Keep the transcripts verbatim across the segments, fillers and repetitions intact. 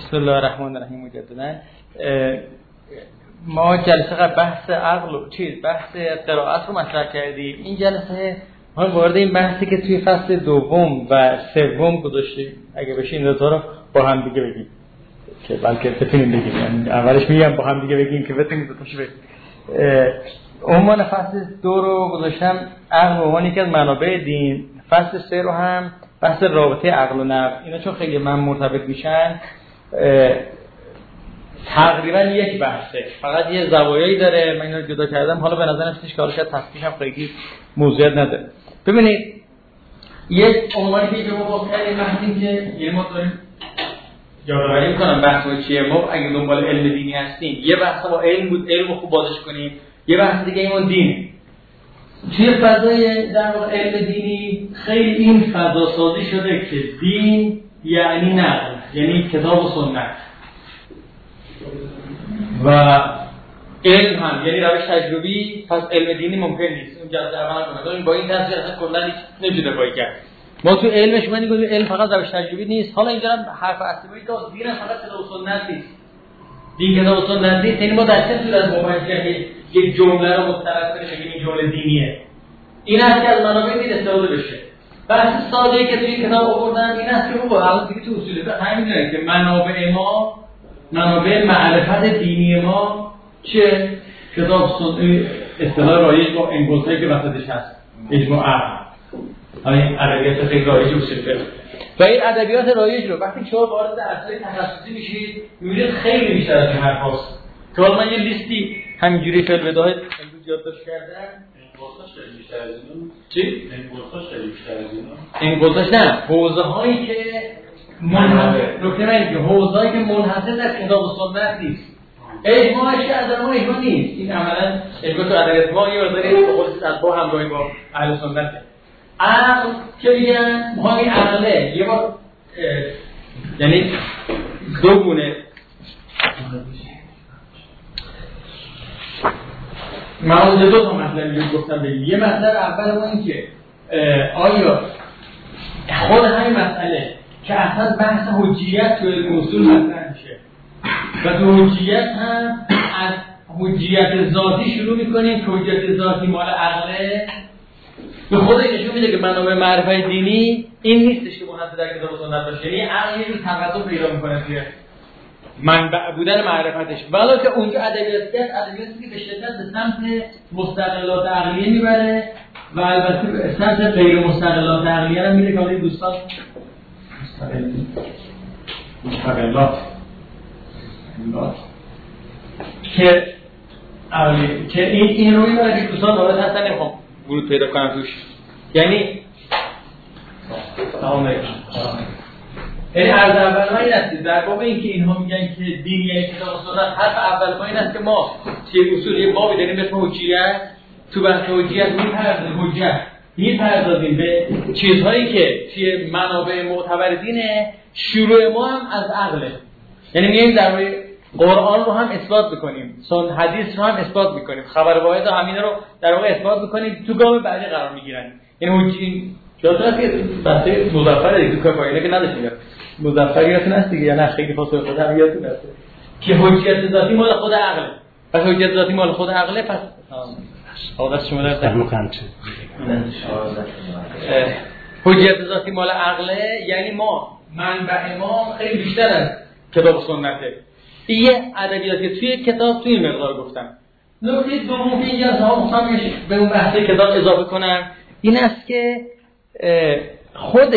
بسم الله الرحمن الرحیم. مجددا ما جلسه قبل بحث عقل و چیز بحث قرائت رو مطرح کردیم. این جلسه ما وارد این بحثی که توی فصل دوم و سوم گذاشتیم، اگه بشه این دو تا رو با هم دیگه بگیم که بلکه بتونیم بگیم، یعنی اولش میگم با هم دیگه بگیم که بتونیم دو تاشو بگیم. عنوان فصل دو رو گذاشتم عقل به عنوان یکی از منابع دین، فصل سه رو هم بحث رابطه عقل و نقل. اینا چون خیلی من مرتبط میشن تقریبا یک بحثه، فقط یه زوایایی داره، من اینا رو جدا کردم. حالا به نظرم چیزی که حالش تصفیح هم خیلی موضوعیت نداره. ببینید یک عنوانی که به ما با کردیم بحثیم که یه ما داریم یادآوری می‌کنم بحث چیه. ما اگه دنبال علم دینی هستیم یه بحث با علم بود، علم خوب بازش کنیم، یه بحث دیگه ایمون دینه. توی فضای در واقع علم دینی خیلی این فضا سازی شده که دین یعنی نقل، یعنی کتاب و سنت، و علم هم یعنی روش تجربی. پس علم دینی ممکن نیست اون جلسه اول کنه. با این تصویر اصلا کلا هیچ نمیشه دفاعی کرد. ما تو علمش من میگم علم فقط روش تجربی نیست. حالا اینجا هم حرف اصلی که دین فقط کتاب و سنت نیست. دین کتاب و سنت نیست، یعنی ما در چه صورت مواجهه یک جمله رو مسترد کنیم این جمله دینیه. این است که از منابع دین استفاده بشه. بحث ساده‌ای که توی کتاب آوردن این است که با حالا دیگه تو اصول فقه همین می‌دونید که منابع ما، منابع معرفت دینی ما چه کتاب سنت، اصطلاح رایج با انگلسایی که وسطش هست، اجماع عقل، همین ادبیات خیلی رایج اصول فقه. و این ادبیات رایج رو وقتی شما وارد درس‌های تخصصی میشید می‌بینید خیلی بیشتر از این حرفاست. که حالا من یه لیستی همینجوری فعل‌بداهه امروز یادداشت کردم. انگلساش خیلی بیشتر از اینو. چی؟ انگلساش خیلی بیشتر از اینو. انگلساش نه، حوزه‌هایی که منحصر، نکته من اینه که حوزه‌هایی که منحصر در کتاب و سنت نیست. اجماعش که از ما اجماع نیست. این عملاً اجماع تو ادبیات ما یه مقداری به قول از با همراهی با اهل سنت. عقل که میگن ما این عقله یه بار یعنی دو گونه من اونجا دو تا مطلب گفتم بگیم. یه مطلب اول ما این که آیا خود همین مسئله که اصلا بحث حجیت توی علم اصول مطرح میشه و تو حجیت هم از حجیت ذاتی شروع میکنیم که حجیت ذاتی مال عقله، به خود این نشون میده که منابع معرفت دینی این نیستش که منحصر در کتاب و سنت باشه. یعنی عقل یه جور تقدم پیدا میکنه توی منبع بودن معرفتش. ولی که اونجا ادبیاتی است، ادبیاتی که به شدت به سمت مستقلات عقلیه میبره و البته به سمت غیر مستقلات عقلیه هم میره که حالا دوستان مستقلات مستقلات که عقلی که این این روی میبره که دوستان وارد هستن نمیخوام ورود پیدا کنم توش. یعنی سلام علیکم. یعنی عرض اول ما این است در باب این که اینها میگن که دین یعنی کتاب و سنت، حرف اول ما این است که ما چه اصول یه بابی داریم به اسم حجیت، تو بحث حجیت میپردازیم حجت میپردازیم به چیزهایی که توی منابع معتبر دینه. شروع ما هم از عقله، یعنی میگیم در مورد قرآن رو هم اثبات میکنیم، سنت حدیث رو هم اثبات میکنیم، خبر واحد و همین رو در واقع اثبات میکنیم، تو گام بعدی قرار میگیرن. یعنی حجی جاتون که بحث مظفر دیگه کفایله که نداشتیم مظفر یادتون هست دیگه، یا نه خیلی فاصله خودم یادتون هست که حجیت ذاتی مال خود عقله. پس حجیت ذاتی مال خود عقله، پس آقا شما در تحقیق چه حجیت ذاتی مال عقله، یعنی ما منبع ما خیلی بیشتر از کتاب و سنته. یه ادبیاتی توی کتاب توی مقدار گفتم. نکته دوم که اینجا ها میخوام به اون بحث کتاب اضافه کنم این است که خود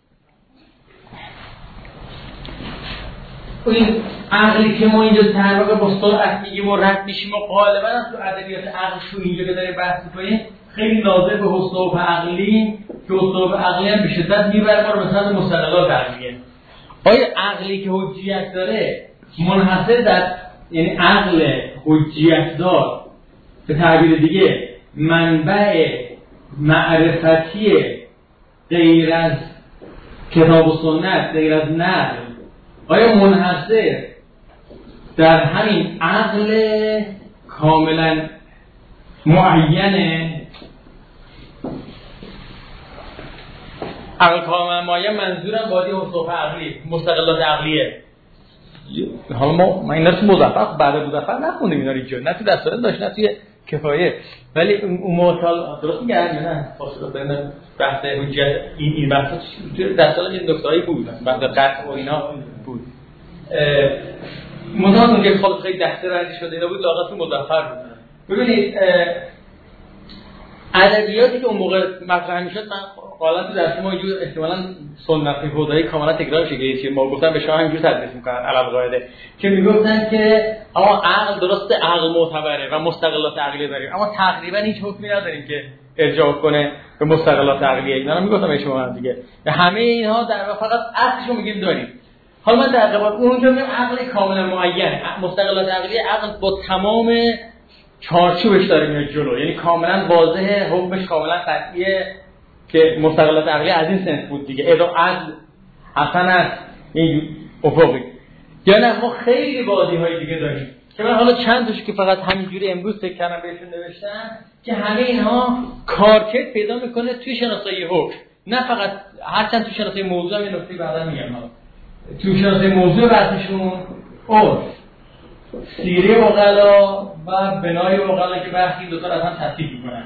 این عقلی که ما اینجا در واقع با سرعت میگیم و رد میشیم و غالبا تو ادبیات عقل تو اینجا که داریم بحث می‌کنیم خیلی ناظر به حسن عقلی که حسن عقلی هم به شدت میبره ما رو مثلا مستقلات عقلیه. آیا عقلی که حجیت داره منحصر در، یعنی عقل حجیت دار به تعبیر دیگه منبع معرفتی غیر از کتاب و سنت، غیر از نقل، آیا منحصر در همین عقل کاملا معینه؟ عقل کاملا معین منظورم وادی حسن عقلی، مستقلات عقلیه. حالا ما من اینا رو تو مظفر بعد مظفر نخوندیم اینا رو اینجا، نه تو دستورات داشت نه توی کفایه، ولی اون موضوع درست میگه نه فاصله بین بحث حجت این این بحث تو دستورات این دکترایی بود، بعد قطع و اینا بود. مدام اونجا خب خیلی دسته بندی شده اینا بود، لاغت تو مظفر بود. ببینید ادبیاتی که اون موقع مطرح میشد، من حالا تو درس ما اینجور احتمالاً سنت خدایی کاملا تکرار شده که ما گفتم به شما همینجور تدریس میکنن علل قاعده که میگفتن که اما عقل درسته، عقل معتبره و مستقلات عقلی داریم، اما تقریبا هیچ حکمی نداریم که ارجاع کنه به مستقلات عقلیه. اینا رو میگفتم به شما دیگه، همه اینها در واقع فقط اصلشو میگیم داریم. حالا من در قبال اونجا میگم عقل کاملا معین، مستقلات عقلی عقل با تمام چارچوبش داره میاد جلو، یعنی کاملا واضحه، حکمش کاملا قطعیه که مستقلات عقلی از این سنس بود دیگه، ادا عدل حسن است این افقی. یا نه ما خیلی بازی‌های دیگه داریم که من حالا چند تاش که فقط همینجوری امروز فکر کردم بهشون نوشتم که همه اینها کارکرد پیدا میکنه توی شناسایی حکم، نه فقط هرچند توی شناسایی موضوع هم یه نکته بعدا میگم. حالا توی شناسایی موضوع بحثشون عرف، سیره عقلا و بنای عقلا که برخی دو تا از هم تصحیح میکنن،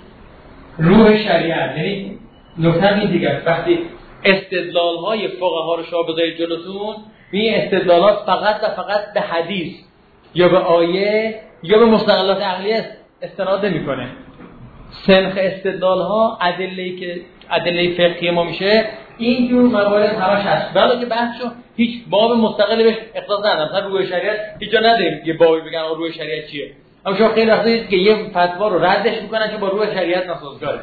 روح شریعت. یعنی نکته این دیگه وقتی استدلال‌های فقها رو شما بذارید جلوتون، این استدلالات فقط و فقط به حدیث یا به آیه یا به مستقلات عقلیه استناد نمی‌کنه. سنخ استدلال‌ها ادله‌ای که ادله فقهی ما میشه این جور موارد همش هست، ولی که بحثشو هیچ باب مستقلی بهش اختصاص ندادن. مثلا روح شریعت هیچ جا نداریم یه بابی بگن روح شریعت چیه، اما شما خیلی وقتا دیدید که یه فتوا رو ردش میکنن که با روح شریعت ناسازگاره.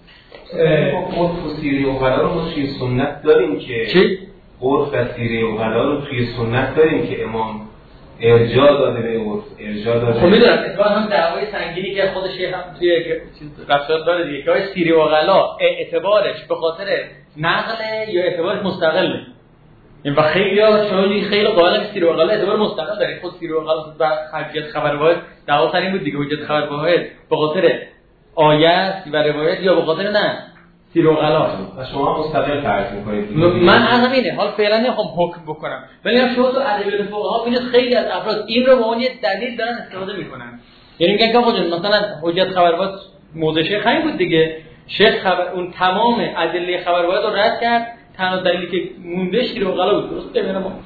عرف و سیره عقلا رو ما توی سنت داریم که چی؟ عرف و سیره عقلا رو توی سنت داریم که امام ارجاع داده به عرف، ارجاع داده. خب میدونم اتفاقا هم دعوای سنگینی که خود شیخ هم توی رفتار داره دیگه که سیره عقلا اعتبارش به خاطر نقل یا اعتبارش مستقله. این و خیلی ها شما خیلی قائلن که سیره عقلا اعتبار مستقل داره. خود سیره عقلا و حجت خبر واحد دعوا سر این بود دیگه، حجت خبر واحد به خاطر آیات و روایت یا به خاطر نه سیره عقلا. و شما مستقل فرض می‌کنید. من هم اینه حال فعلا نمیخوام حکم بکنم، ولی شما تو ادبیات فقها ببینید خیلی از افراد این رو به عنوان یه دلیل دارن استفاده میکنن. یعنی میگن که آقا جون مثلا حجت خبر واحد موضع شیخ همین بود دیگه، شیخ خبر اون تمام ادله خبر واحد رو رد کرد، تنها دلیلی که مونده سیره عقلا بود. درسته؟ ببینم ما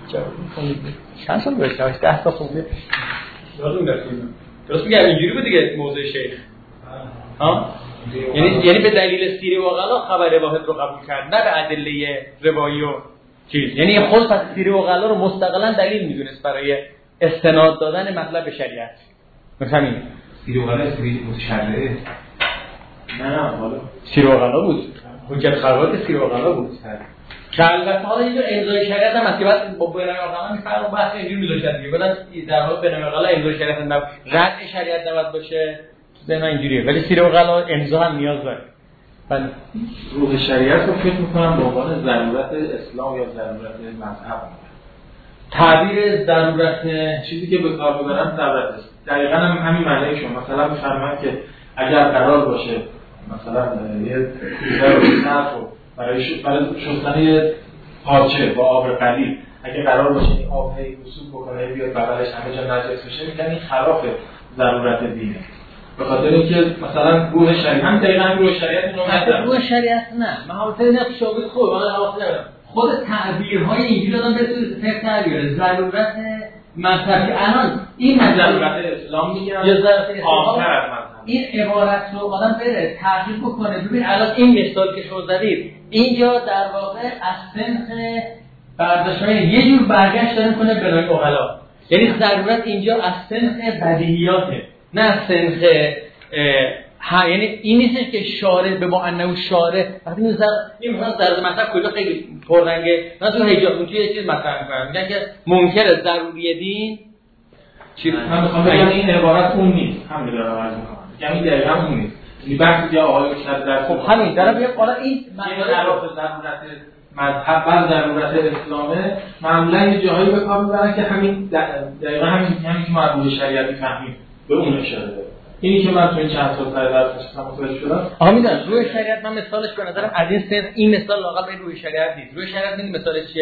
چند سال گذشته؟ ده تا خونده. یادم نمیاد. درست میگم اینجوری بود دیگه موضع شیخ. ها؟ یعنی یعنی به دلیل سیره عقلا خبر واحد رو قبول کرد، نه به ادله روایی و چیز. یعنی خود پس سیره عقلا رو مستقلا دلیل میدونست برای استناد دادن مطلب به شریعت. مثلا این سیره عقلا سیره متشرعه. نه نه حالا سیره عقلا بود. حجت خبرات سیره عقلا بود. که البته حالا اینجور امضای شریعت هم هست که بعد با بنای عقلا میفرق بحث اینجور میذاشتن دیگه. بعد در واقع بنای عقلا امضای شریعت هم رد شریعت نباید باشه. نه اینجوریه، ولی سیره عقلا امضا هم نیاز داره. بله روح شریعت رو فکر می‌کنم به عنوان ضرورت اسلام یا ضرورت مذهب. تعبیر ضرورت چیزی که به کار ببرن ضرورت است. دقیقاً هم همین معنی شما. مثلا می‌فرمایند که اگر قرار باشه مثلا یه چیزا رو برای شستن یه پارچه با آب قلیل اگه قرار باشه این آب هی وصول بکنه بیاد بغلش همه جا نجس بشه، میگن این خلاف ضرورت دینه. به خاطر اینکه مثلا روح شریعت هم دقیقاً روح شریعت اینو نه روح شریعت نه، من حاضر نیستم شاگرد خود ولی حاضر ندارم خود تعبیرهای اینجوری دادم به فقه تعبیر ضرورت مذهبی. الان این ضرورت اسلام میگن یا ضرورت اسلام مذهب، این عبارت رو آدم بره تحقیق بکنه. ببین الان این مثال که شما زدید اینجا در واقع از سنخ برداشت‌های یه جور برگشت داره می‌کنه به نوع عقلا. یعنی ضرورت اینجا از سنخ بدیهیاته، نه از سنخ ها. یعنی این نیست که شارع به معنی شارع وقتی میذاره این مثلا در مطلب کجا خیلی پررنگه، مثلا حجاب اون توی چیز مطرح می‌کنن میگن که منکر ضروری دین چی. من می‌خوام بگم این عبارت اون نیست، همین دارم عرض می‌کنم. یعنی دقیقاً اون نیست. این بحثی که آقای شد در خب همین دارم میگم حالا این خلاف ضرورت مذهب و ضرورت اسلامه معمولا یه جاهایی به کار می‌برن که همین دقیقاً همین همین که مربوط شریعت می‌فهمیم به اون اشاره داره. اینی که من تو این چند سال سر درس داشتم متوجه شدم. آها میدونم روی شریعت من مثالش به نظرم از این سن این مثال لااقل به روی شریعت نیست. روی شریعت این مثالش چیه؟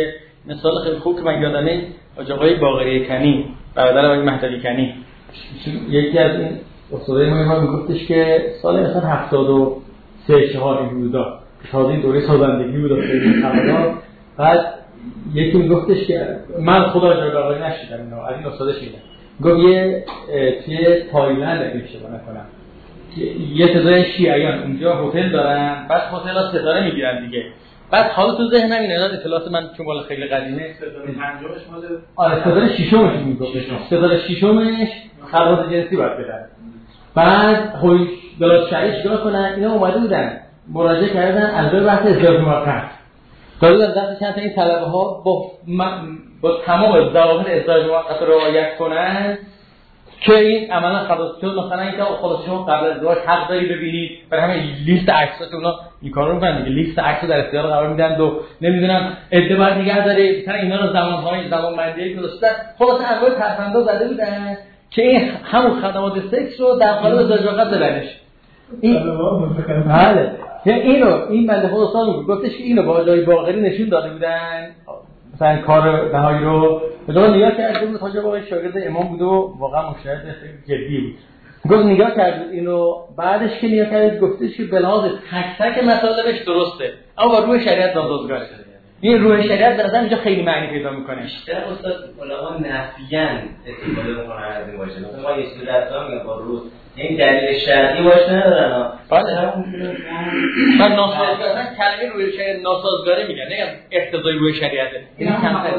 مثال خیلی خوب که من یادمه آقای باقری کنی، برادر آقای مهدوی کنی، یکی از این استادای ما میگفتش که سال مثلا هفتاد و سه چهار این بودا تازه دوره سازندگی بود خیلی خبرها. بعد یکی میگفتش که من خدا جاگاهی نشیدم اینو از این استاد شیدم، گفت یه توی تایلند اگه اشتباه نکنم یه تعداد شیعیان اونجا هتل دارن، بعد هتل‌ها ستاره میگیرن دیگه. بعد حالا تو ذهنم این اینا اطلاعات من چون بالا خیلی قدیمه ستاره پنجمش مال آره ستاره ششمش میگفتش، ستاره ششمش خواص جنسی باید بدن. بعد هوی دلات شریش گاه کنن اینا اومده بودن مراجعه کردن از دو بحث ازدواج موقت دادن دست چند تا این طلبه ها با با تمام ضوابط ازدواج موقت رعایت کنن که این عملا خلاص شد. مثلا اینکه خلاص شما قبل از ازدواج حق داری ببینید، برای همین لیست عکسات اونا این کارو میکنن دیگه، لیست عکسو در اختیار قرار میدن و نمیدونم ادعا نگه داره مثلا اینا رو زمانهای زمانبندی گذاشتن. خلاص انواع ترفندا زده بودن که این همون خدمات سکس رو در قالب ازدواج موقت ببرش. این بله که اینو این بنده خدا استاد بود گفتش که اینو با جای باقری نشون داده بودن مثلا کار نهایی رو مثلا نگاه کرده بود حاجی آقای شاگرد امام بود و واقعا مشاهده خیلی جدی بود. گفت نگاه کرد اینو، بعدش که نگاه کرد گفتش که به لحاظ تک تک مطالبش درسته اما با روح شریعت ناسازگاره. این روح شریعت در اینجا خیلی معنی پیدا میکنه. بیشتر استاد علما نفیاً استفاده میکنن از این واژه. مثلا ما یه سری درسا میگن با روح این دلیل شرعی باشه ندارن. بله من ناسازگاره کلمه روح شریعت ناسازگاره میگن، نمیگن اقتضای روح شریعته. این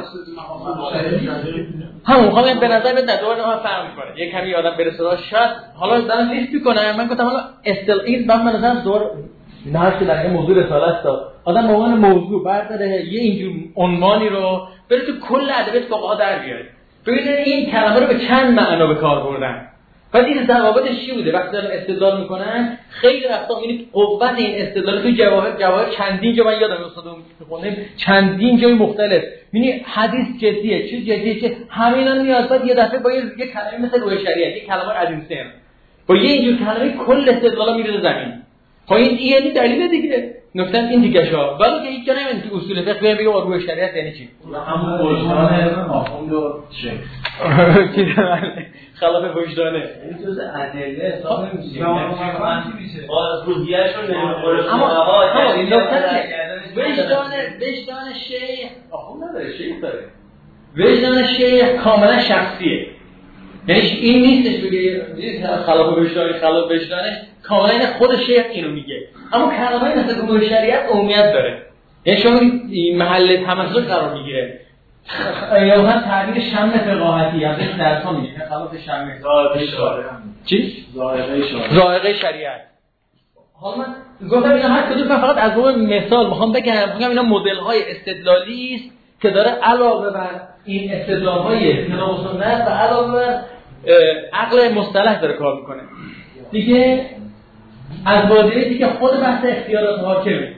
همون خواهم به نظر میاد دوباره ما فهم میکنه یک کمی آدم برسه شاید حالا دارم لیست میکنه. من گفتم حالا اصطلاح این بعد من نظرم دور نه که در این موضوع رساله است آدم به عنوان موضوع برداره یه اینجور عنوانی رو بره تو کل ادبیات فقها در بیاره ببینید این کلمه رو به چند معنا به کار بردن. بعد این ضوابطش چی بوده؟ وقتی دارن استدلال میکنن خیلی وقتا میبینید قوت این استدلال تو جواهر جواهر چندین جا من یادم استادم میخونیم چندین جای مختلف میبینی حدیث جدیه چه جدیه چه همینا میاد بعد یه دفعه با یه کلمه مثل روح شریعت یه کلمه عظیم سن با یه اینجور کلمه کل استدلالا میره زمین. خب این یعنی دلیل دیگه نکته این دیگه شو ولی که هیچ جا نمیاد تو اصول فقه بگه روح شریعت یعنی چی؟ همون وجدان مفهوم رو چه چی خلاف وجدانه این جزء ادله حساب نمیشه. با روحیه‌شون نمیخوره. اما این نکته وجدان وجدان شیخ آخون نداره شیخ داره. وجدان شیخ کاملا شخصیه. یعنی این نیستش بگه خلاف وجدان خلاف وجدانه کاملا این خود شیخ اینو میگه. اما کلمه‌ای مثل روح شریعت عمومیت داره. یعنی شما این محل تمسک قرار میگیره. یا هم تعبیر شم فقاهتی از این درس‌ها میگه خلاف شم ذائقه شارع. چی؟ ذائقه شارع. ذائقه شریعت. حالا من گفتم اینا هر کدوم فقط از باب مثال میخوام بگم میگم اینا مدل‌های استدلالی است که داره علاوه بر این استدلال‌های کتاب و سنت و علاوه بر عقل مصطلح داره کار میکنه. دیگه از واژه‌ای دیگه خود بحث اختیارات حاکمه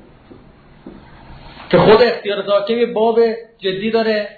که خود اختیارات حاکمی باب جدی داره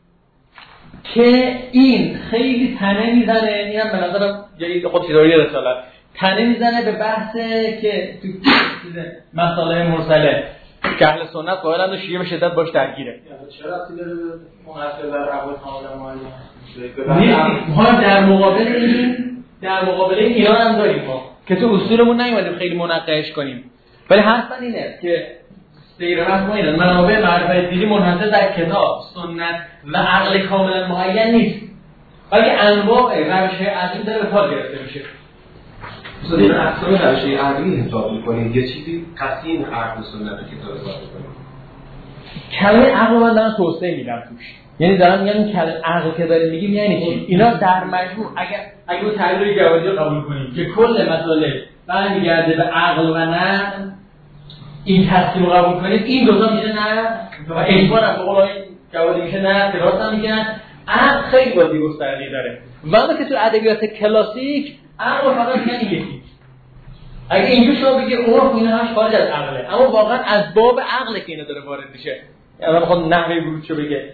که این خیلی تنه میزنه. اینم به نظرم جدید خود چیزایی رسالت تنه میزنه به بحث که تو مسائل مرسله که اهل سنت قائلند و شیعه به شدت باش درگیره. چرا ربطی داره منحصر بر عقل کاملا معین؟ ما در مقابل این در مقابل این اینا هم داریم ما که تو اصولمون نیومدیم خیلی مناقشه کنیم ولی حرفاً اینه که سیر رفت ما اینه منابع معرفت دینی منحصر در کتاب سنت و عقل کاملا معین نیست بلکه انواع روش‌های عقلی داره به کار گرفته میشه. مثلا این اقسام روش‌های عقلی حساب می‌کنید یه چیزی قطعی این عقل سنت رو کتاب حساب می‌کنید. کلمه عقل من دارم توسعه میدم توش یعنی دارم میگم این کلمه عقل که داریم میگیم یعنی چی؟ اینا در مجموع اگر اگه اون تعبیر جوادی رو قبول کنیم که کل مسئله برمیگرده به عقل و نقل این تقسیم رو قبول کنید این دو تا میشه نه و اجبار از قولای جوادی میشه نه راست هم میگن عقل خیلی بازی گسترده‌ای داره وقتی که تو ادبیات کلاسیک عقل فقط میگن یکی اگه اینجور شما بگید عرف اینا همش خارج از عقله اما واقعا از باب عقله که اینا داره وارد میشه. یعنی بخواد نحوه ورودشو بگه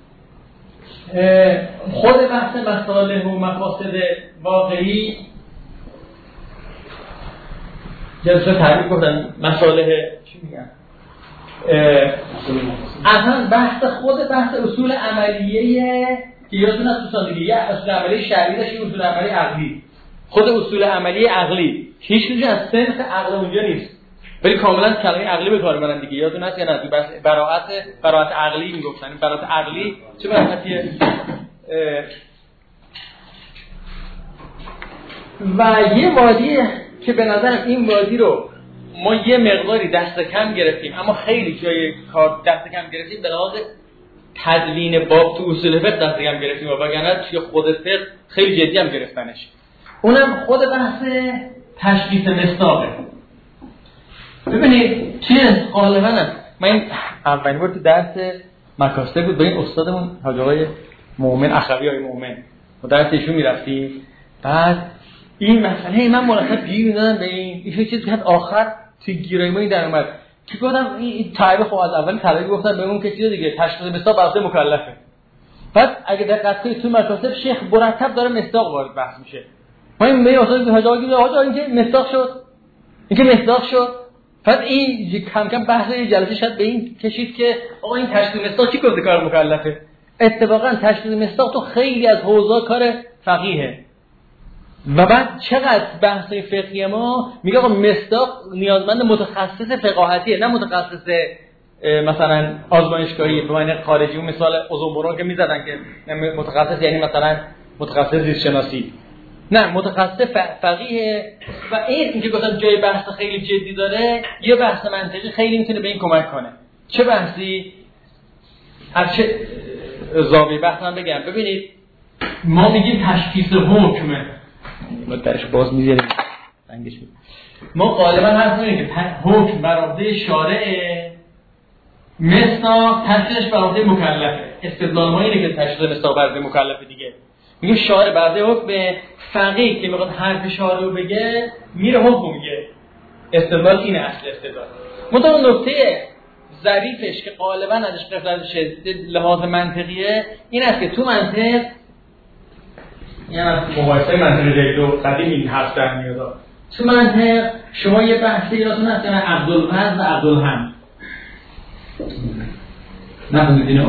خود بحث مصالح و مفاسد واقعی جلسه تعریف کردن مصالح چی میگن اصلا بحث خود بحث اصول عملیه که یادتون از تو دیگه یه اصول عملی شرعی داشت، اصول عملی عقلی. خود اصول عملی عقلی هیچ چیزی از سنخ عقل اونجا نیست، ولی کاملا کلمه عقلی به کار میبرن دیگه. یادتون هست یا نه؟ تو بحث براءت براءت عقلی میگفتن. این براءت عقلی چه براءتیه؟ و یه وادی که به نظرم این وادی رو ما یه مقداری دست کم گرفتیم، اما خیلی جای کار دست کم گرفتیم به لحاظ تدوین باب تو اصول فقه دست کم گرفتیم، و وگرنه توی خود فقه خیلی جدی هم گرفتنش. اونم خود بحث تشخیص مصداقه. ببینید چیه غالبا من این اولین بار تو درس مکاسب بود با این استادمون حاج آقای مومن اخوی های مومن و درس ایشون میرفتیم، بعد این مسئله من مرتب گیر دادم به این این چیزی که آخر توی گیرای ما این در اومد که گفتم این تعریف خب از اول تعریف گفتم بهمون که چیز دیگه تشخیص مصداق واسه مکلفه. بعد اگه دقت کنید تو مکاسب شیخ مرتب داره مصداق وارد بحث میشه. ما این می استاد حاج آقا گفتم حاج این که مصداق شد، این که مصداق شد. بعد این کم کم بحث جلسه شد به این کشید که آقا این تشخیص مصداق چی گفته کار مکلفه. اتفاقا تشخیص مصداق تو خیلی از حوزه کار فقیهه. و بعد چقدر بحث فقهی ما میگه آقا مصداق نیازمند متخصص فقاهتیه، نه متخصص مثلا آزمایشگاهی به معنی خارجی. اون مثال اوزون که میزدن که متخصص یعنی مثلا متخصص زیست شناسی، نه متخصص فقیه. و این اینکه گفتم جای بحث خیلی جدی داره، یه بحث منطقی خیلی میتونه به این کمک کنه. چه بحثی؟ از چه زاویه بحث من بگم. ببینید ما میگیم تشخیص حکمه، ما درش باز میذاریم رنگش میده. ما غالبا حرف میزنیم که حکم بر عهده شارعه، مصداق تشخیصش بر عهده مکلفه. استدلال ما اینه که تشخیص مصداق بر عهده مکلفه دیگه. میگه شارع بر عهده حکم، فقیه که میخواد حرف شارع رو بگه میره حکم میگه. استدلال اینه، اصل استدلال. منتها نکته ظریفش که غالبا ازش قفلت شده لحاظ منطقیه این است که تو منطق یعنی از مقایسه منطق جدید و قدیم این حرف در میاد. تو منطق شما یه بحثی یادتون هست یعنی عقدالفرض و عقدالهم. نفهمید اینو؟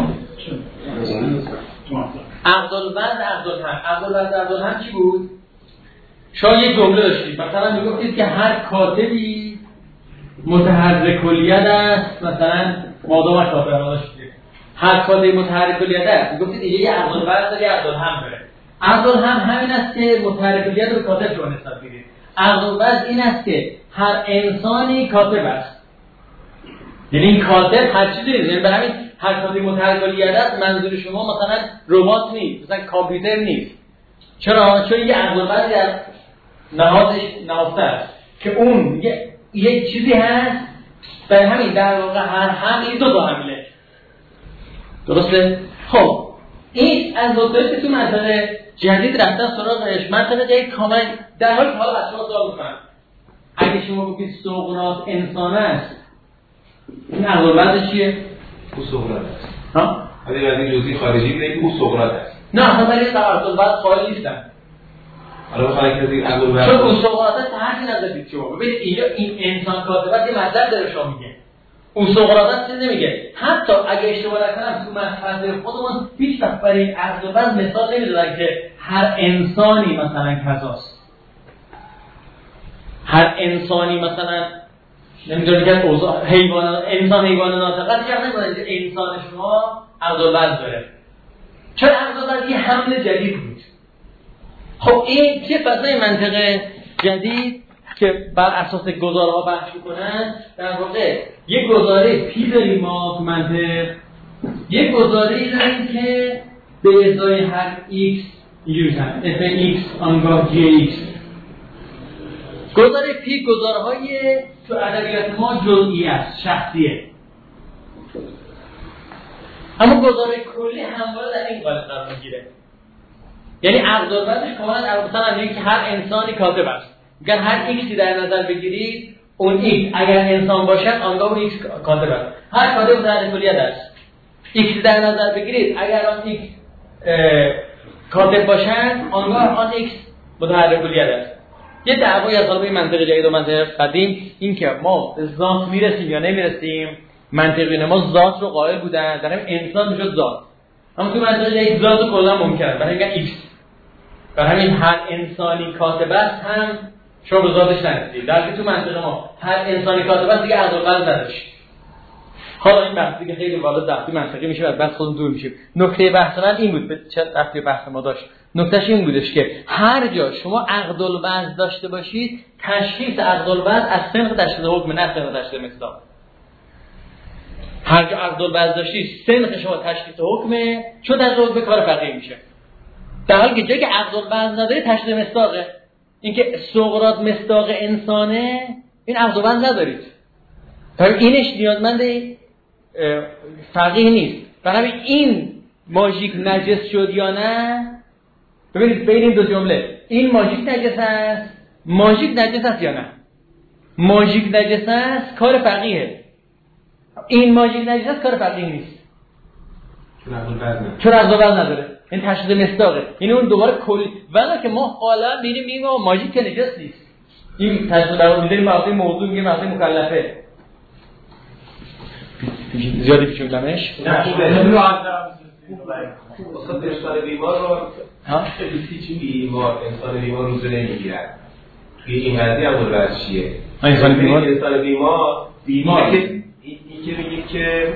عقدالفرض و عقدالهم. عقدالفرض و عقدالهم چی بود؟ شما یه جمله داشتید مثلا میگفتید که هر کاتبی متحرک کلیت است، مثلا مادام کاتب داشتید هر کاتبی متحرک کلیت است، میگفتید یه عقدالفرض و عقدالهم بره. عقدالهم همین است که متحرک کلیت رو کاتب رو نسبت بدید. عقدالفرض این است که هر انسانی کاتب است، یعنی این کاتب هر چیزی نیست. یعنی برای همین هر کاتبی متحرک کلیت است منظور شما مثلا ربات نیست، مثلا کامپیوتر نیست. چرا؟ چون یه عقدالفرض در نهادش نهفته است که اون یه یک چیزی هست. برای همین در واقع هر هم این دو تا حمله. درسته؟ خب این از وقتی تو مسئله جدید رفتن سراغش، مسئله جدید کاملا در حال که حالا بچه‌ها سوال می‌کنن اگه شما بگید سقراط انسان است، این عقل‌ورز چیه؟ او سقراط است. ها؟ ولی از این جزئی خارجی میگه او سقراط است. نه اصلا برای عقل‌ورز قائل نیستن. حالا بخواید که این عقل‌ورز چون او سقراط است هر چی نظر شما. ببینید اینجا این انسان کاتبات یه مطلب داره شما میگه. او سقراط چیزی نمیگه. حتی اگه اشتباه نکنم تو مفهوم خودمون هیچ وقت برای عقل‌ورز مثال نمی‌زدن که هر انسانی مثلا کذاست. هر انسانی مثلا نمیدونم که اوضاع حیوان انسان حیوان ناطق است، که نمی‌دونید انسان شما عقل‌ورز داره. چون عقل‌ورز یه حمل جدید بود. خب این چه فضای منطقه جدید که بر اساس گزارها بحث می‌کنن، در واقع یک گزاره پی داریم ما تو منطق، یک گزاره داریم که به ازای هر x اینجوری هست اف x آنگاه جی x. گزاره پی گزارهای تو ادبیات ما جزئی است، شخصیه. اما گزاره کلی همواره در این قالب قرار میگیره. یعنی عقدالفرضش کاملا مثلا میگه که هر انسانی کاتب است. اگر هر ایکسی در نظر بگیرید اون ایکس اگر انسان باشد آنگاه اون ایکس کاتب است. هر کاتب متحرک کلیت است. ایکس در نظر بگیرید اگر آن ایکس کاتب باشد آنگاه آن ایکس متحرک کلیت است. یه دعوایی از حالا به منطق جدید و منطق قدیم این که ما به ذات میرسیم یا نمیرسیم، منطقی ما ذات رو قائل بودن، در همین انسان میشد ذات. اما تو منطقه یک ذات رو کلا ممکنه، برای میگن ایکس. برای همین هر انسانی کاتب است هم شما به ذاتش نرسید. در که تو منطقه ما هر انسانی کاتب است دیگه عقل قلب نداشت. حالا این بحث دیگه خیلی والا دقیقی منطقی میشه و بعد خودمون دور میشیم. نکته بحث من این بود، چه وقتی بحث ما داشت. نکتهش این بودش که هر جا شما عقد الوضع داشته باشید، تشخیص عقد الوضع از سنخ تشخیص حکم نه سنخ تشخیص مصداق. هر جا عقد الوضع داشتید، سنخ شما تشخیص حکمه، چون از حکم کار فقیه میشه. در حالی که جایی که عقد الوضع نداره تشخیص مصداقه. اینکه سقراط مصداق انسانه، این عقد الوضع ندارید. برای اینش نیازمند فقیه نیست. برای این ماژیک نجس شد یا نه؟ ببینید بین این دو جمله، این ماژیک نجس است، ماژیک نجس است یا نه؟ ماژیک نجس است کار فقیه. این ماژیک نجس است کار فقیه نیست. چون عقد الوضع نداره. این تشخیص مصداقه. این اون دوباره کلی ولی که ما حالا میریم میگیم ماژیک که نجس نیست. این تشخیص برای میذاریم مقطع موضوع میگه مقطع مکلفه. زیادی پیچوندمش؟ نه خوبه. اصلا انسان بیمار رو هیچ بیمار انسان بیمار روزه نمیگیرد. این قضیه هم دور چیه؟ انسان بیمار انسان بیمار بیمار که این که میگه که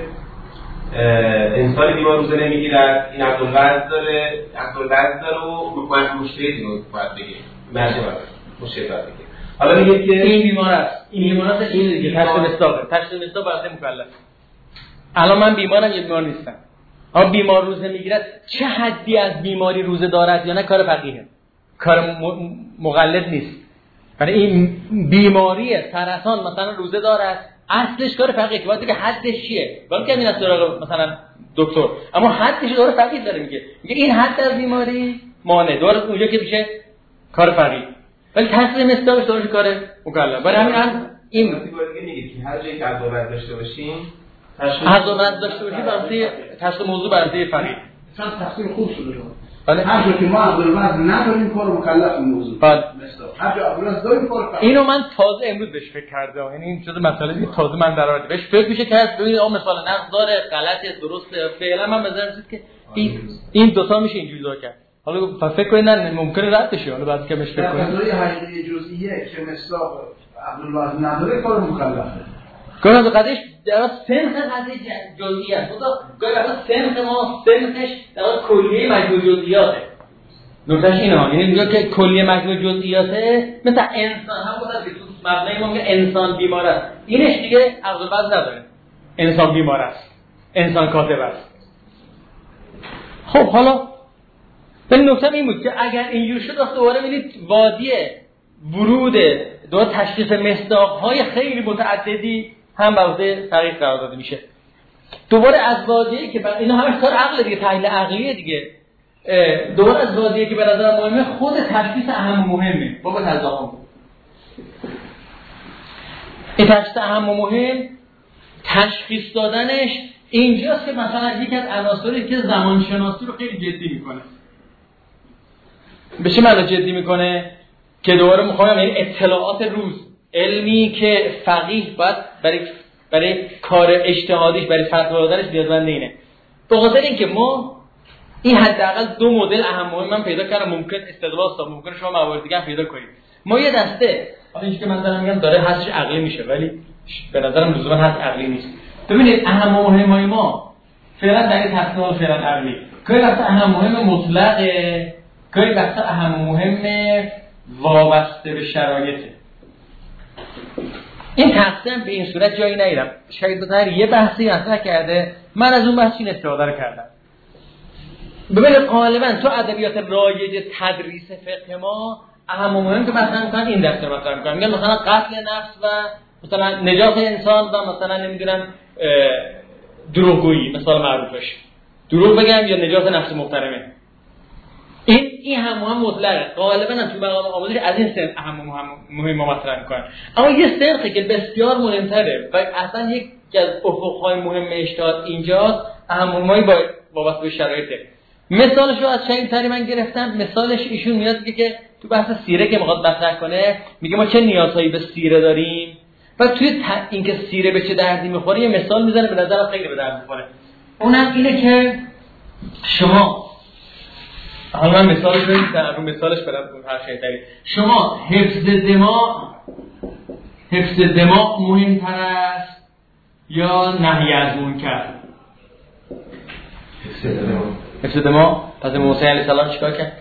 انسان بیمار روزه نمیگیرد، این عقل وضع داره، عقل وضع داره و مشکلی رو باید بگه. مرجع باید مشکل باید بگه. حالا میگه که این بیمار است. این بیمار است این دیگه تشخیص مصداقه. تشخیص مصداق برای مکلف. الان من بیمارم یا بیمار نیستم. اما بیمار روزه میگیرد، چه حدی از بیماری روزه دارد یا نه کار فقیه، کار م... مقلد نیست. یعنی این بیماری سرطان مثلا روزه دارد، اصلش کار فقیه که باید بگه حدش چیه. ولی که این از سراغ مثلا دکتر، اما حدش داره فقیه داره میگه. میگه این حد از بیماری مانع داره اونجا که میشه کار فقیه. ولی تاثیر مستاقش داره کار مکلف. برای همین هم این دیگه میگه که هر جایی که عقل وضع داشته باشیم هر زمان داشته باشید برای تشخیص موضوع برای فقیه. چون تفسیر خوب شده رو. بله. هر جا که ما عقل وضع نداریم کار مکلف موضوع. بله. هر جا عقل وضع داریم کار فقیه. اینو من تازه امروز بهش فکر کردم. یعنی این جزء مسائلی که تازه من در آورد بهش فکر میشه کرد. ببینید اون مثال نقض داره، غلطه، درسته. فعلا من بذارم که این این دو تا میشه اینجوری ذکر کرد. حالا فکر کنید نه ممکنه رد بشه. حالا بعد که بهش فکر کنید. قضیه حقیقی جزئیه که مصداق عقل وضع نداره کار مکلفه. گاهی از قضیهش در سنخ قضیه جزئی است. خدا گاهی وقتا سنخ ما سنخش در کلیه مجموع جزئیاته. نکتهش اینه، یعنی میگه که کلیه مجموع جزئیاته مثل انسان هم بود که تو مبنای ما میگه انسان بیمار است. اینش دیگه عقل وضع نداره. انسان بیمار است. انسان کاتب است. خب حالا به نکته این بود که اگر اینجور شد دوباره می‌بینید وادی ورود دو تشخیص مصداق‌های خیلی متعددی هم به عهده فقیه قرار داده میشه. دوباره از وادی‌ای که اینا همش کار عقل دیگه، تحلیل عقلیه دیگه. دوباره از وادی‌ای که به نظر مهمه خود تشخیص اهم و مهمه. بابا تضاهم. این تشخیص اهم و مهم تشخیص دادنش اینجاست که مثلا یکی از عناصری که زمانشناسی رو خیلی جدی میکنه. به چه معنی جدی میکنه؟ که دوباره میخوام یعنی اطلاعات روز، علمی که فقیه باید برای برای کار اجتهادیش، برای فتوا دادنش نیازمند اینه. به خاطر اینکه ما این حداقل دو مدل اهم مهم من پیدا کردم، ممکن استدلال است، ممکن شما موارد دیگه هم پیدا کنید. ما یه دسته، حالا اینکه من دارم میگم داره حسش عقلی میشه، ولی به نظرم لزوما حس عقلی نیست. ببینید اهم و مهمای ما فعلا در این تقسیم فعلا عقلی. گاهی وقتا اهم مهم مطلقه، گاهی وقتا اهم مهم وابسته به شرایطه. این تقسیم به این صورت جایی نگیرم. شاید بذار یه بحثی مطرح کرده، من از اون بحث این استفاده رو کردم. ببینید غالبا تو ادبیات رایج تدریس فقه ما اهم و مهم که مثلا میگن این دسته مطرح میکنن، میگن مثلا قتل نفس و مثلا نجات انسان و مثلا نمیدونم دروغگویی، مثال معروفش دروغ بگم یا نجات نفس محترمه. این این هم مهم مطلقه. غالبا هم تو مقام آموزش از این سن اهم و مهم ما مطرح میکنن. اما یه سنخی که بسیار مهمتره و اصلا یک از افقهای مهم اجتهاد اینجاست، اهم و مهمی با وابسته به شرایطه. مثالش رو از چند تری من گرفتم. مثالش ایشون میاد میگه که تو بحث سیره که میخواد مطرح کنه، میگه ما چه نیازهایی به سیره داریم. و توی ت... اینکه سیره به چه دردی میخوره یه مثال میزنه به نظرم خیلی به درد میخوره. اونم اینه که شما حالا من مثالش رو میزنم رو مثالش برم هر شیطانی. شما حفظ دماغ حفظ دماغ مهمتر است یا نهی از منکر؟ حفظ دماغ. حفظ دماغ. پس امام حسین علیه السلام چیکار کرد؟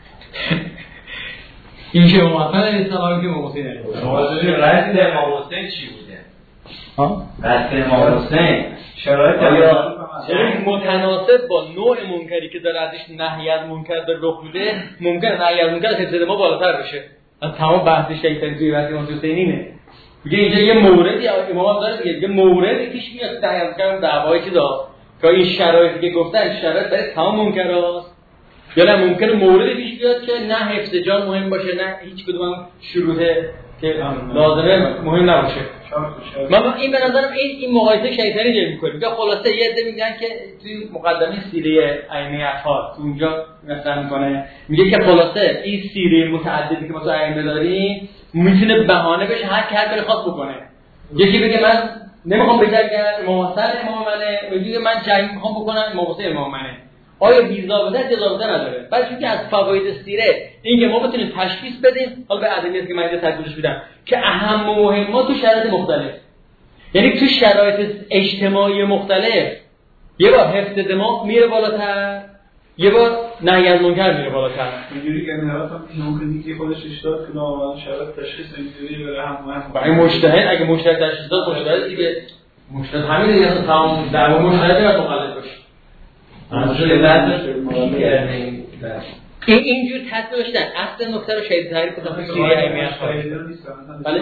این که امام حسین علیه السلام که امام حسین علیه السلام رد امام حسین چی بوده؟ ها؟ رد امام حسین شرایط چون متناسب با نوع منکری که داره ازش نهی از منکر به رخ میده، ممکنه نهی از منکر حفظ دماغ بالاتر بشه. از تمام بحث شیطانی توی وقتی امام حسین اینه. میگه اینجا یه موردی امام داره دیگه، یه موردی پیش میاد نهی از منکر دعوای چیزا که این شرایطی که گفتن شرایط برای تمام منکراست، یا نه ممکنه موردی پیش بیاد که نه حفظ جان مهم باشه نه هیچ کدوم شروطه که لازمه مهم نباشه. من این به نظرم این این مقایسه شیطانی داره میکنه. میگه خلاصه یه عده میگن که توی مقدمه سیره ائمه اطهار تو اونجا مثلا میکنه، میگه که خلاصه این سیره متعددی که ما تو ائمه داریم میتونه بهانه بشه هر کی هر کاری خاص بکنه. یکی بگه من نمیخوام بجنگم امام حسین امام منه، میگه من جنگ میخوام بکنم امام حسین امام منه. آیا بی‌ضابطه جزابطه نداره؟ برای اینکه از فواید سیره این که ما بتونیم تشخیص بدیم، حالا به ادبیات که من اینجا تشخیصش میدم که اهم و مهمات تو شرایط مختلف، یعنی تو شرایط اجتماعی مختلف یه بار حفظ دماغ میره بالاتر، یه بار نهی از منکر میره بالاتر. اینجوری که نهایت هم ممکنه که خودش اشتباه کنه و شرایط تشخیص اینجوری بره هم هم برای مجتهد اگه مجتهد تشخیص داد مجتهد دیگه مجتهد همین دیگه اصلا تمام دعوا مجتهد باید مقلد باشه. این اینجور تطبیق داشتن. اصل نکته رو شاید تعریف کنم که سیره ائمه اطهار بله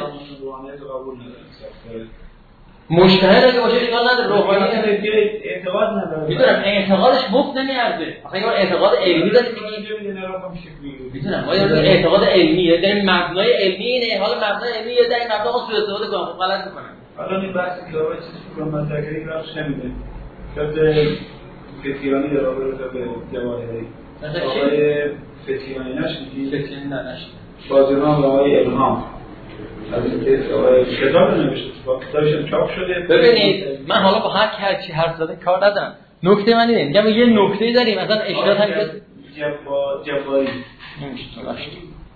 مجتهد اگه باشه اشکال نداره، روحانی اعتقاد نداره. میدونم اعتقادش مفت نمیارزه. آخه این اعتقاد علمی داره میگه میدونم ما یه اعتقاد علمیه داریم مبنای علمی اینه، حالا مبنای علمی یه در این مبنا ما سوء استفاده کنیم غلط میکنیم. حالا این بحث که آقا چیزی که من مطرح کردم راش نمیده. شاید فتیانی در رابطه به جواهری آقای فتیانی نشنیدی؟ فتیانی نه نشنیدم. با جناب آقای الهام از اینکه آقای کتاب نوشته با کتابش چاپ شده. ببینید من حالا با هر هر چی حرف زده کار ندارم. نکته من اینه میگم یه نکته‌ای داریم مثلا اشارات هم که با جواری نمیشه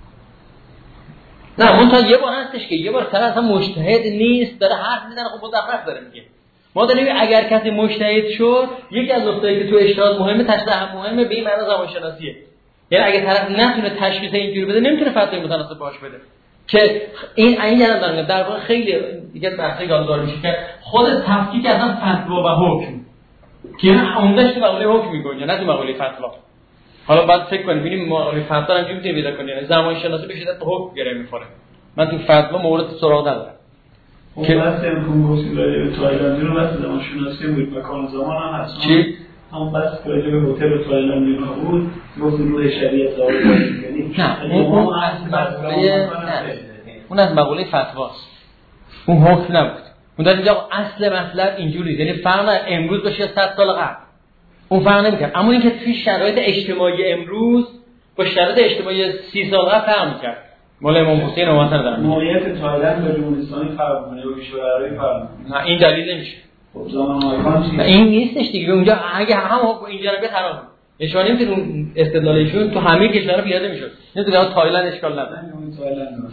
نه منتها یه بار هستش که یه بار طرف اصلا مجتهد نیست داره حرف میزنه خب مزخرف داره میگه. ما داریم اگر کسی مجتهد شد یکی از نکتهایی که تو اجتهاد مهمه تشریح مهمه به این معنی زبان شناسیه. یعنی اگه طرف نتونه تشخیص اینجوری بده نمیتونه فتوای متناسب باش بده که این این یعنی دارم در واقع خیلی دیگه بحثی یاددار میشه که خود تفکیک اصلا فتوا و حکم که عمدهش تو مقوله حکم میگه نه تو مقوله فتوا. حالا بعد فکر کنیم ببینیم مقوله فتوا رو چجوری پیدا کنیم. یعنی زبان شناسی به شدت حکم گره میخوره. من تو فتوا مورد سراغ ندارم. که بحث امکان گفتیم راجع به تایلندی رو بحث زمان شناسی بود مکان زمان هم هست. چی؟ هم بحث راجع به هتل تایلندی رو بود گفتیم روی شریعت داره یعنی نه اون از مقوله اون از مقوله فتواست. اون حکم نبود. اون در اینجا اصل مطلب اینجوریه یعنی فرق نداره امروز باشه صد سال قبل. اون فرق نمی‌کنه. اما اینکه توی شرایط اجتماعی امروز با شرایط اجتماعی سی سال قبل فرق می‌کنه. مال امام حسین رو مثلا دارم موقعیت تایلند با جمهوری اسلامی فرق می‌کنه یا کشورهای فرق می‌کنه. نه این دلیل نمیشه. خب زمان آیکان چیه؟ این نیستش دیگه. اونجا اگه هم اینجا رو بخرام نشون نمی‌تونه اون استدلالشون تو همه کشورها پیاده می‌شد. نه تو تایلند اشکال نداره. اون تایلند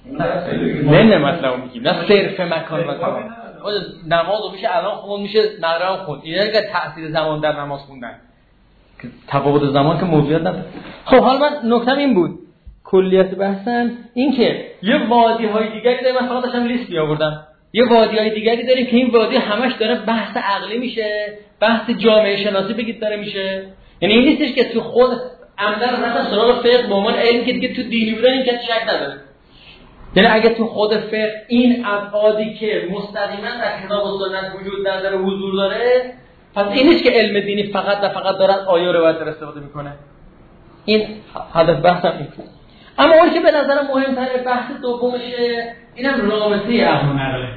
نه نه مطلب میگیم نه صرف مکان و زمان. نماز رو میشه الان خون میشه نرام خون. اینا که تأثیر زمان در نماز خوندن. که تفاوت زمان که موجود نداره. خب حالا من نکتم این بود. کلیت بحثم این که یه وادی‌های دیگری داریم من فقط داشتم لیست می‌آوردم. یه وادی‌های دیگری داریم که این وادی همش داره بحث عقلی میشه، بحث جامعه شناسی بگید داره میشه. یعنی این نیستش که تو خود عمدن رفتن سراغ فقه به عنوان علمی که دیگه تو دینی بودن این که شک نداره. یعنی اگه تو خود فقه این ابعادی که مستقیما در کتاب و سنت وجود نداره حضور داره، پس این نیست که علم دینی فقط و فقط داره آیه رو باید استفاده میکنه. این هدف بحثم این. اما اون که به نظرم مهمتره بحث دومشه اینم رابطه عقل و نقله.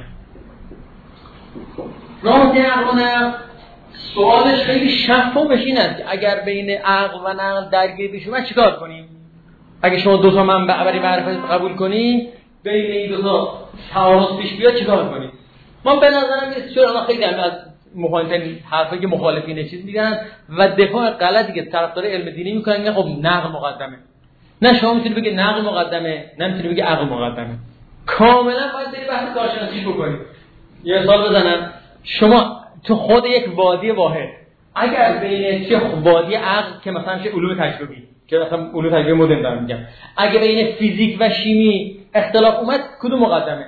رابطه عقل و نقل سوالش خیلی شفافش این است که اگر بین عقل و نقل درگیری بشه من چیکار کنیم؟ اگه شما دو تا منبع برای معرفت قبول کنی بین این دو تا تعارض پیش بیاد چیکار کنیم؟ ما به نظرم میاد چون الان خیلی از مخالفین حرفی که مخالفین چیز میگن و دفاع غلطی که طرفدار علم دینی میکنن میگن خب نقل مقدمه. نه شما میتونی بگی نقل مقدمه، نه میتونی بگی عقل مقدمه. کاملا باید بری بحث کارشناسیش بکنید. یه مثال بزنم، شما تو خود یک وادی واحد اگر بین چه وادی عقل که مثلا چه علوم تجربی که مثلا علوم تجربی مدرن دارم میگم، اگه بین فیزیک و شیمی اختلاف اومد کدوم مقدمه؟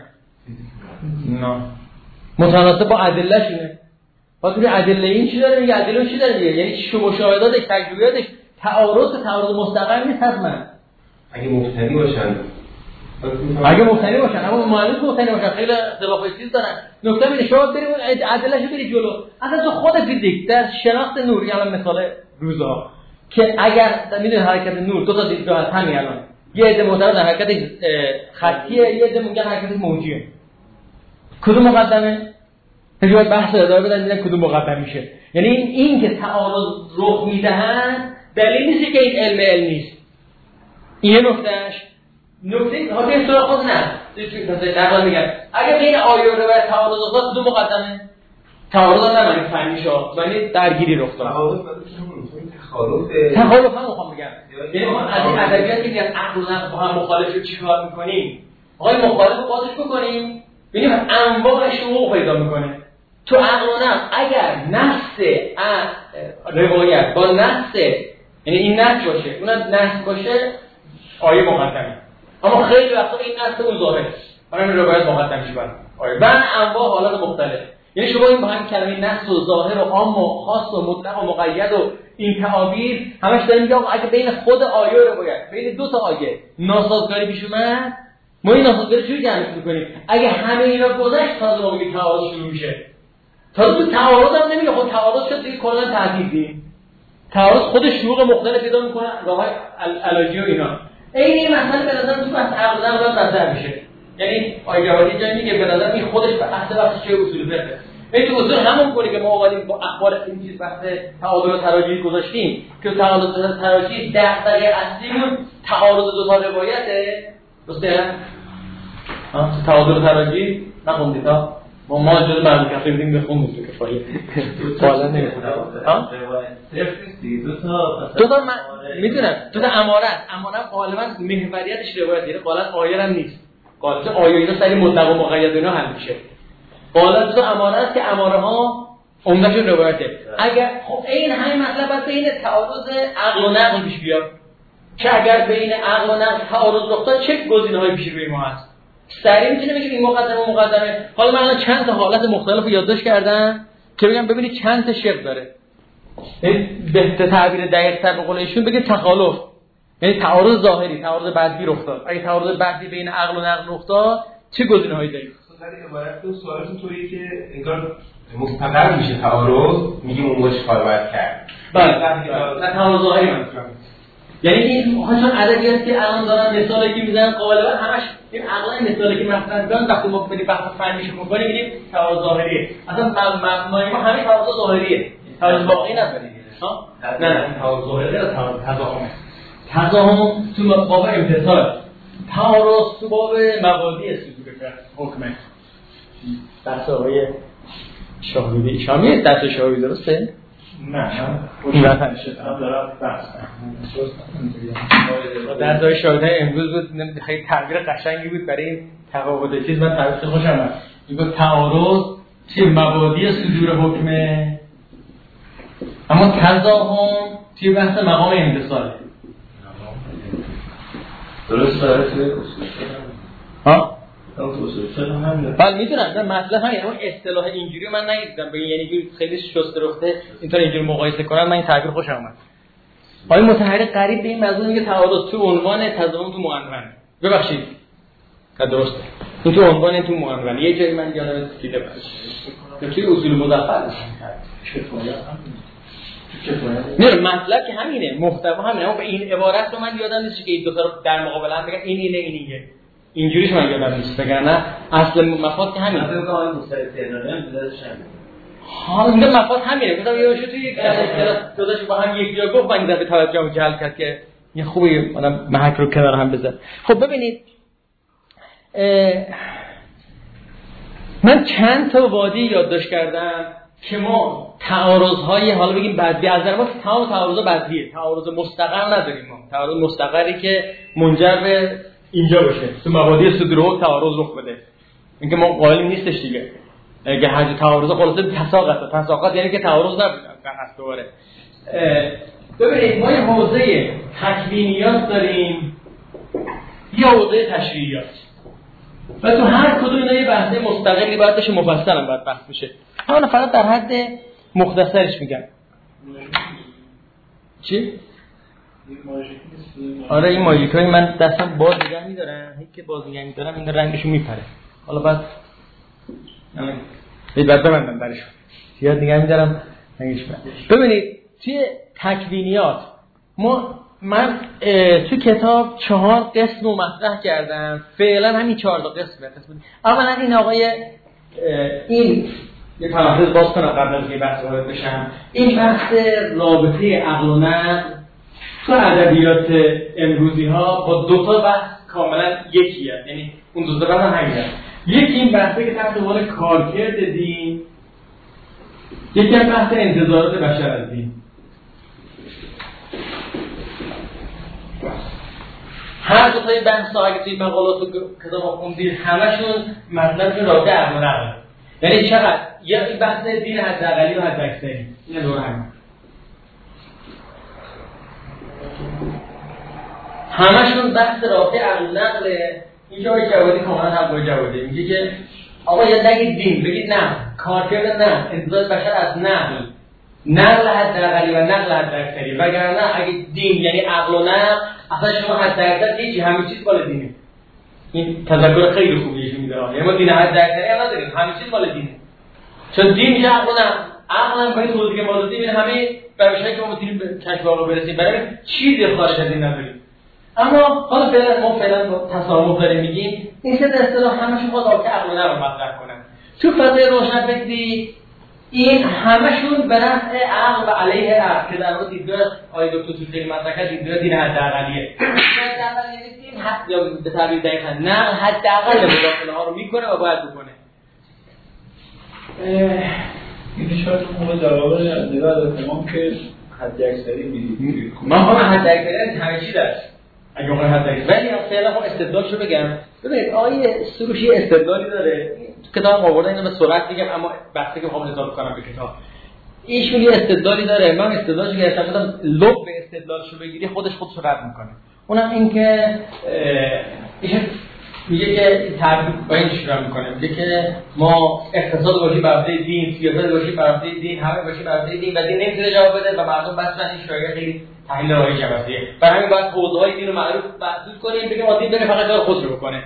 نه متناسب با ادله شونه. واسه این ادله این چی داره میگه، ادله چی داره میگه، یعنی شما مشاهداتش تجربیاتش تعارض تعارض مستقل نیست حتما. اگه مبتدی باشن اگه مبتدی باشن اما معلومه مبتدی باشن خیلی اختلاف چیز دارن. نکته اینه شما بریم ادلهشو بری جلو. اصلا تو خود فیزیک در شناخت نور، یعنی مثال روزها که اگر میدونید حرکت نور دو تا دیدگاه هست همین الان، یه عده معتقدن حرکت خطیه، یه عده میگن حرکت موجیه. کدوم مقدمه؟ باید بحث ادامه بدن ببینن کدوم مقدم میشه. یعنی این که تعارض رخ میدهن دلیل نیست که این علم علم نیست. این نکتهش نکته ها به سراغ خود نه. مثلا میگن اگه بین آیه و روایت تعارض افتاد کدوم مقدمه؟ تعارض هم نمانی فهمی شد ولی درگیری رخ داد. تعارض تخالف تخالف هم میخوام بگم. یعنی ما از این ادبیات که میگن عقل و نقل با هم مخالف رو چیکار میکنیم؟ آقای مخالف رو بازش بکنیم ببینیم انواع شروع پیدا میکنه. تو عقل و نقل اگر نص روایت با نص، یعنی این نص باشه اونم نص باشه آیه مقدمه، اما خیلی وقتا این نص اون ظاهره برای این روایت مقدم میشه بر آیه. من انواع حالات مختلف، یعنی شما این با همین کلمه نص و ظاهر و عام و خاص و مطلق و مقید و این تعابیر همش داریم میگم اگه بین خود آیه و روایت بین دو تا آیه ناسازگاری پیش اومد ما این ناسازگاری چجوری جمعش می‌کنیم؟ اگه همه اینا گذشت تازه ما میگیم تعارض شروع میشه. تازه تو تعارض هم نمیگه خب تعارض شد دیگه کلا تعدیل دیم. تعارض خود شروع مختلف پیدا میکنه راههای علاجی و اینا. این مثلا به نظر تو بحث عقل نقل نظر میشه. یعنی آیه‌ای جایی میگه به نظر این خودش به اصل بحث چه اصول فقه. این تو اصول همون کنه که ما اومدیم با اخبار این چیز بحث تعادل و تراجیح گذاشتیم که تعادل و تراجیح دغدغه اصلیمون تعارض دو تا روایته. درسته؟ ها تعادل و تراجیح نخوندید ها؟ ما ما جز مردم کفری میدیم بخونیم تو کفایی بالا نمیخونم ها؟ دو تا دو تا من میدونم دو تا اماره است. اماره غالبا محوریتش روایت دیره، غالبا آیه هم نیست. غالبا آیه اینا سری مطلق و مقید اینا حل میشه. غالبا دو تا اماره است که اماره ها عمدهشون روایته. اگر خب این همین مطلب است بین تعارض عقل و نقل پیش بیاد که اگر بین عقل و نقل تعارض رخ داد چه گزینه‌هایی پیش روی ما هست؟ سریع میتونه بگیم این مقدمه و مقدمه. حالا من الان چند تا حالت مختلف رو یادداشت کردم که بگم ببینید چند تا شق داره. به تعبیر دقیق‌تر به قول ایشون بگه تخالف، یعنی تعارض ظاهری، تعارض بعدی رخ داد. اگه تعارض بعدی بین عقل و نقل رخ داد چه گزینه‌هایی داریم؟ در عبارت اون سوالتون طوریه که انگار مستقر میشه تعارض، میگیم اون باش کار باید کرد. بله نه تعارض ظاهری منظورم. یعنی این چون ادبیاتی که الان دارن مثالی که میزنن غالبا همش این عقلا مثالی که مثلا دارن وقتی ما بریم بحث فنیش می‌کنیم میگیم تعارض ظاهریه. اصلا مبنای ما همین تعارض ظاهریه. تعارض واقعی نداریم. ها؟ نه نه تعارض ظاهریه یا تعارض تضاهم. تضاهم تو باب امتثال. تعارض تو باب مبادی صدور حکمه. بحث آقای شاهدی شامی دست شاهدی درسته؟ نه این وقت شد دارم بحث در دای شاهده امروز بود خیلی تعبیر قشنگی بود برای این تفاوت چیز. من تعبیر خوشم اومد. میگه تعارض چه مبادی صدور حکمه، اما تضاهم توی بحث مقام امتثاله. درست داره توی اصول ها؟ اصول فقه هم بله میدونم. نه مطلب همین. اون اصطلاح اینجوری من ندیدم بگین یعنی خیلی شسته رفته اینطور اینجوری مقایسه کنن. من این تعبیر خوشم اومد. آقای متحرک قریب به این موضوع میگه تعارض تو عنوان تضاهم تو معنون. ببخشید که درسته این تو عنوان تو معنون. یه جایی من یادم دیده بود توی اصول مدخل نه مطلب که همینه، محتوا همینه. اما به این عبارت رو من یادم نیست که این دو تا رو در مقابل هم بگم این اینه این اینه اینجوریش من یادم نیست. وگرنه اصل مفاد که همینه. من فکر کنم مستقل تهرانی هم بذارش همینه. ها اینجا مفاد همینه. گفتم یه وقتی توی یک اصطلاح داداش با هم یک جا گفت من دفعه توجهم جلب کرد که یه خوبی آدم محک رو کنار هم بذار. خب ببینید من چند تا وادی یادداشت کردم که ما تعارض‌های حالا بگیم بدی از نظر ما تمام تعارض‌ها بدیه، تعارض مستقر نداریم ما، تعارض مستقری که منجر به اینجا باشه تو مبادی صدور تعارض رخ بده، اینکه ما قائل نیستش دیگه. اگه هر تعارض خلاصه تساقط تساقط یعنی که تعارض نبود اصلا دوباره. ببینید ما یه حوزه تکوینیات داریم یا حوزه تشریعیات و تو هر کدوم اینا یه بحث مستقلی باید بشه، مفصل هم باید بحث بشه. حالا فقط در حد مختصرش میگم. چی؟ آره این ماژیکای من دستم باز نگه می‌دارم، هیچ که باز نگه می‌دارم این رنگشو میپره. حالا بعد همین یه بعد ببندم برشون زیاد نگه می‌دارم رنگش میپره. ببینید توی تکوینیات ما من تو کتاب چهار قسم رو مطرح کردم، فعلا همین چهار تا قسمه. اولا این آقای این یه پرانتز باز کنم قبل از اینکه بحث وارد بشم، این بحث رابطه عقل و نقل تو ادبیات امروزی ها با دو تا بحث کاملا یکیه، یعنی اون دو تا بحث هم همینه. یکی این بحثه که تحت عنوان کارکرد دین، یکی هم بحث انتظارات بشر از دین. هر دو تای بحث ها اگه توی مقالات و کتاب خوندید همشون مطلبشون رابطه عقل و نقل، یعنی چقدر یا این بحث دین حداقلی و حداکثری، این دور هم همشون بحث رابطه عقل و نقله. اینجا آقای جوادی کاملا هم با جوادی میگه که آقا یا نگید دین، بگید نه کارکرد، نه انتظار بشر از نقل، نقل حداقلی و نقل حداکثری، وگرنه اگه دین یعنی عقل و نقل اصلا شما حداکثر هیچی، همه چیز مال دینه. این تذکر خیلی خوبیه میده. یعنی ما دین حداکثری هم نداریم، همه چیز مال دینه. چون دین میشه عقل و نقل، عقل هم باید توضیح که ما دادیم همه روشایی که ما میتونیم به کشف واقع برسیم، برای چیزی خارج از این نداریم. اما حالا فعلا ما فعلا با تسامح داریم میگیم این سه اصطلاح همشون خود رابطه عقل و نقل رو مطرح کنن. تو فضای روشنفکری این همشون به نفع عقل و علیه عقل که در واقع دیدگاه آقای دکتر توفیقی مطرح کرد، دیدگاه دین حداقلیه. حداقل یعنی دین حد یا به تعبیر دقیق نقل حداقل مداخله ها رو میکنه و باید بکنه. این شاید موقع جواب نگاه از تمام که حداکثری میدید. ما هم حداکثری همه چی داشت. اگه اون حداکثری ولی فعلا خب استدلالشو بگم. ببینید آقای سروشی استدلالی داره. تو کتاب آورده اینو به سرعت میگم اما بحثی که میخوام اضافه کنم به کتاب. ایشون یه استدلالی داره. من استدلالش گرفتم گفتم لب به استدلالشو بگیری خودش خودشو رد میکنه. اونم این که ایشون میگه که تعریف با این شروع میکنه، میگه که ما اقتصاد باشی بر اساس دین، سیاست باشی بر اساس دین، همه باشی بر اساس دین و دین نمیتونه جواب بده و مردم بس این شایعه خیلی تحلیل رایی شبکه‌ایه. برای همین باید حوزه‌های دین رو معروف محدود کنیم، بگیم ما دین بره فقط کار خودش رو بکنه.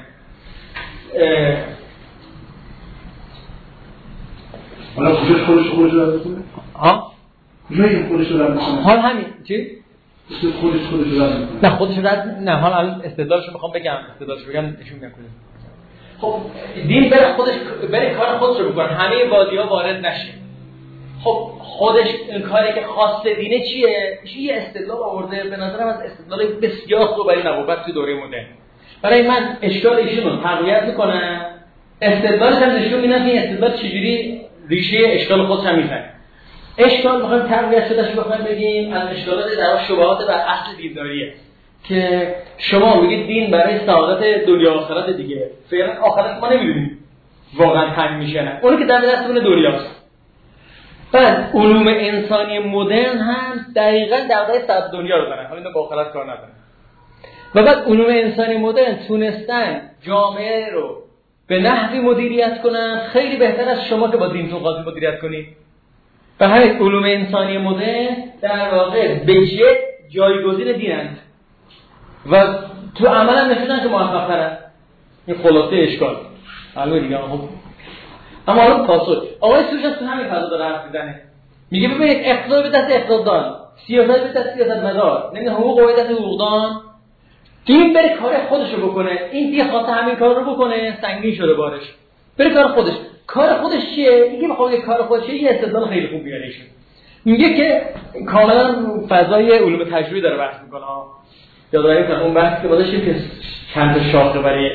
حالا خودش خودش خودش رو رد کنه؟ ها؟ کجایی خودش رو رد کنه؟ حال همین چی؟ خودش خودش رو رد کنه؟ نه خودش رد نه، حالا الان استدلالشو میخوام بگم، استدلالشو بگم نشون میدم. خب دین بره خودش بره کار خودش رو بکنه، همه وادی‌ها وارد نشه. خب خودش این کاری که خاص دینه چیه؟ یه استدلال آورده به نظرم از استدلال بسیار خوب برای نبوت تو دوره مدرن. برای من اشکال ایشون رو تقویت میکنم. استدلالش هم نشون میدم که این استدلال چجوری ریشه اشکال خودش هم میزنه. اشکال بخوایم تقویت شدهش بخوایم بگیم از اشکالات در شبهات بر اصل دینداریه که شما میگید دین برای سعادت دنیا و آخرت دیگه. فعلا آخرت ما نمیدونیم واقعا تامین میشه نه. اون که در دستمون دنیاست. بعد علوم انسانی مدرن هم دقیقاً در واقع سعادت دنیا رو دارن، حالا اینا با آخرت کار ندارن. و بعد علوم انسانی مدرن تونستن جامعه رو به نحوی مدیریت کنن خیلی بهتر از شما که با دینتون قاضی مدیریت کنید. و همین علوم انسانی مدرن در واقع به جد جایگزین دینند و تو عمل هم نشونن که موفق ترن. این خلاصه اشکال. حالا دیگه خب اما حالا پاسخ آقای سوژه تو همین فضا داره حرف میزنه، میگه ببینید اقتصاد به دست اقتصاددان، سیاست به دست سیاستمدار، نمیدونم حقوق به دست حقوقدان، دین بره کار خودش رو بکنه. این دیگه خاطر همین کار رو بکنه سنگین شده بارش، بره کار خودش. کار خودش چیه؟ میگه بخواد یه کار خودش یه استدلال خیلی خوب بیاره. میگه که کاملا فضای علوم تجربی داره بحث میکنه. یادآوری کنم اون بحث که بازش که چند تا شاخه برای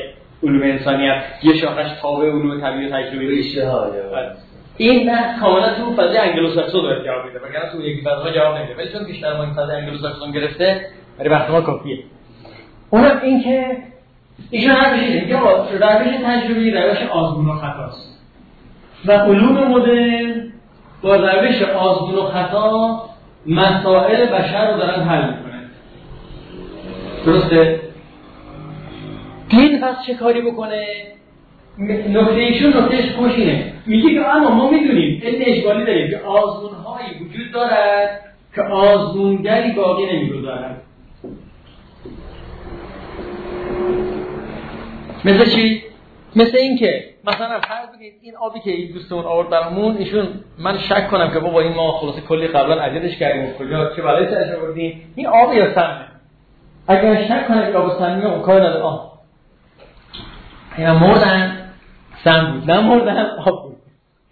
علوم انسانیت یه شاخش تابع علوم طبیعی و تجربی ریشه ها. این نه کاملا تو فضای انگلوساکسون داره جواب میده، وگرنه تو یک فضا جواب نمیده، ولی چون بیشتر ما این فضای انگلوساکسون گرفته برای وقت ما کافیه. اونم این که ایشون حرفش اینه که روش تجربی روش آزمون و خطاست و علوم مدرن با روش آزمون و خطا مسائل بشر رو دارن حل میکنن. درسته؟ دین پس چه کاری بکنه؟ نکته ایشون نکتهش خوشینه، میگه که اما ما میدونیم علم اجبالی داریم که آزمونهایی وجود دارد که آزمونگری باقی نمیگذارد. مثل چی؟ مثل این که مثلا فرض بگید این آبی که این دوستمون آورد برامون، ایشون من شک کنم که بابا این ما خلاصه کلی قبلا اجدش کردیم کجا چه بلایی سرش آوردیم، این آب یا سمه. اگر شک کنم که آب سمیه اون کار نداره، آه اینا مردن سم بود، نه مردن آب بود.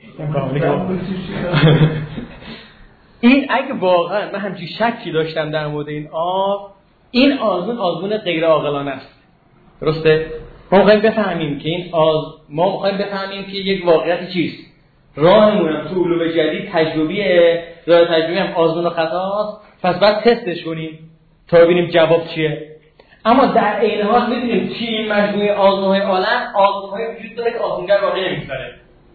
این اگه واقعا من همچین شکی داشتم در مورد این آب، این آزمون آزمون غیر عاقلانه است. درسته؟ ما میخوایم بفهمیم که این آز ما میخوایم بفهمیم که یک واقعیت چیست. راهمون هم تو علوم جدید تجربیه، راه تجربی هم آزمون و خطاست، پس باید تستش کنیم تا ببینیم جواب چیه. اما در عین حال میدونیم چی این مجموعه آزمون‌های عالم آزمون‌های وجود داره که آزمونگر واقعی نمی‌ذاره.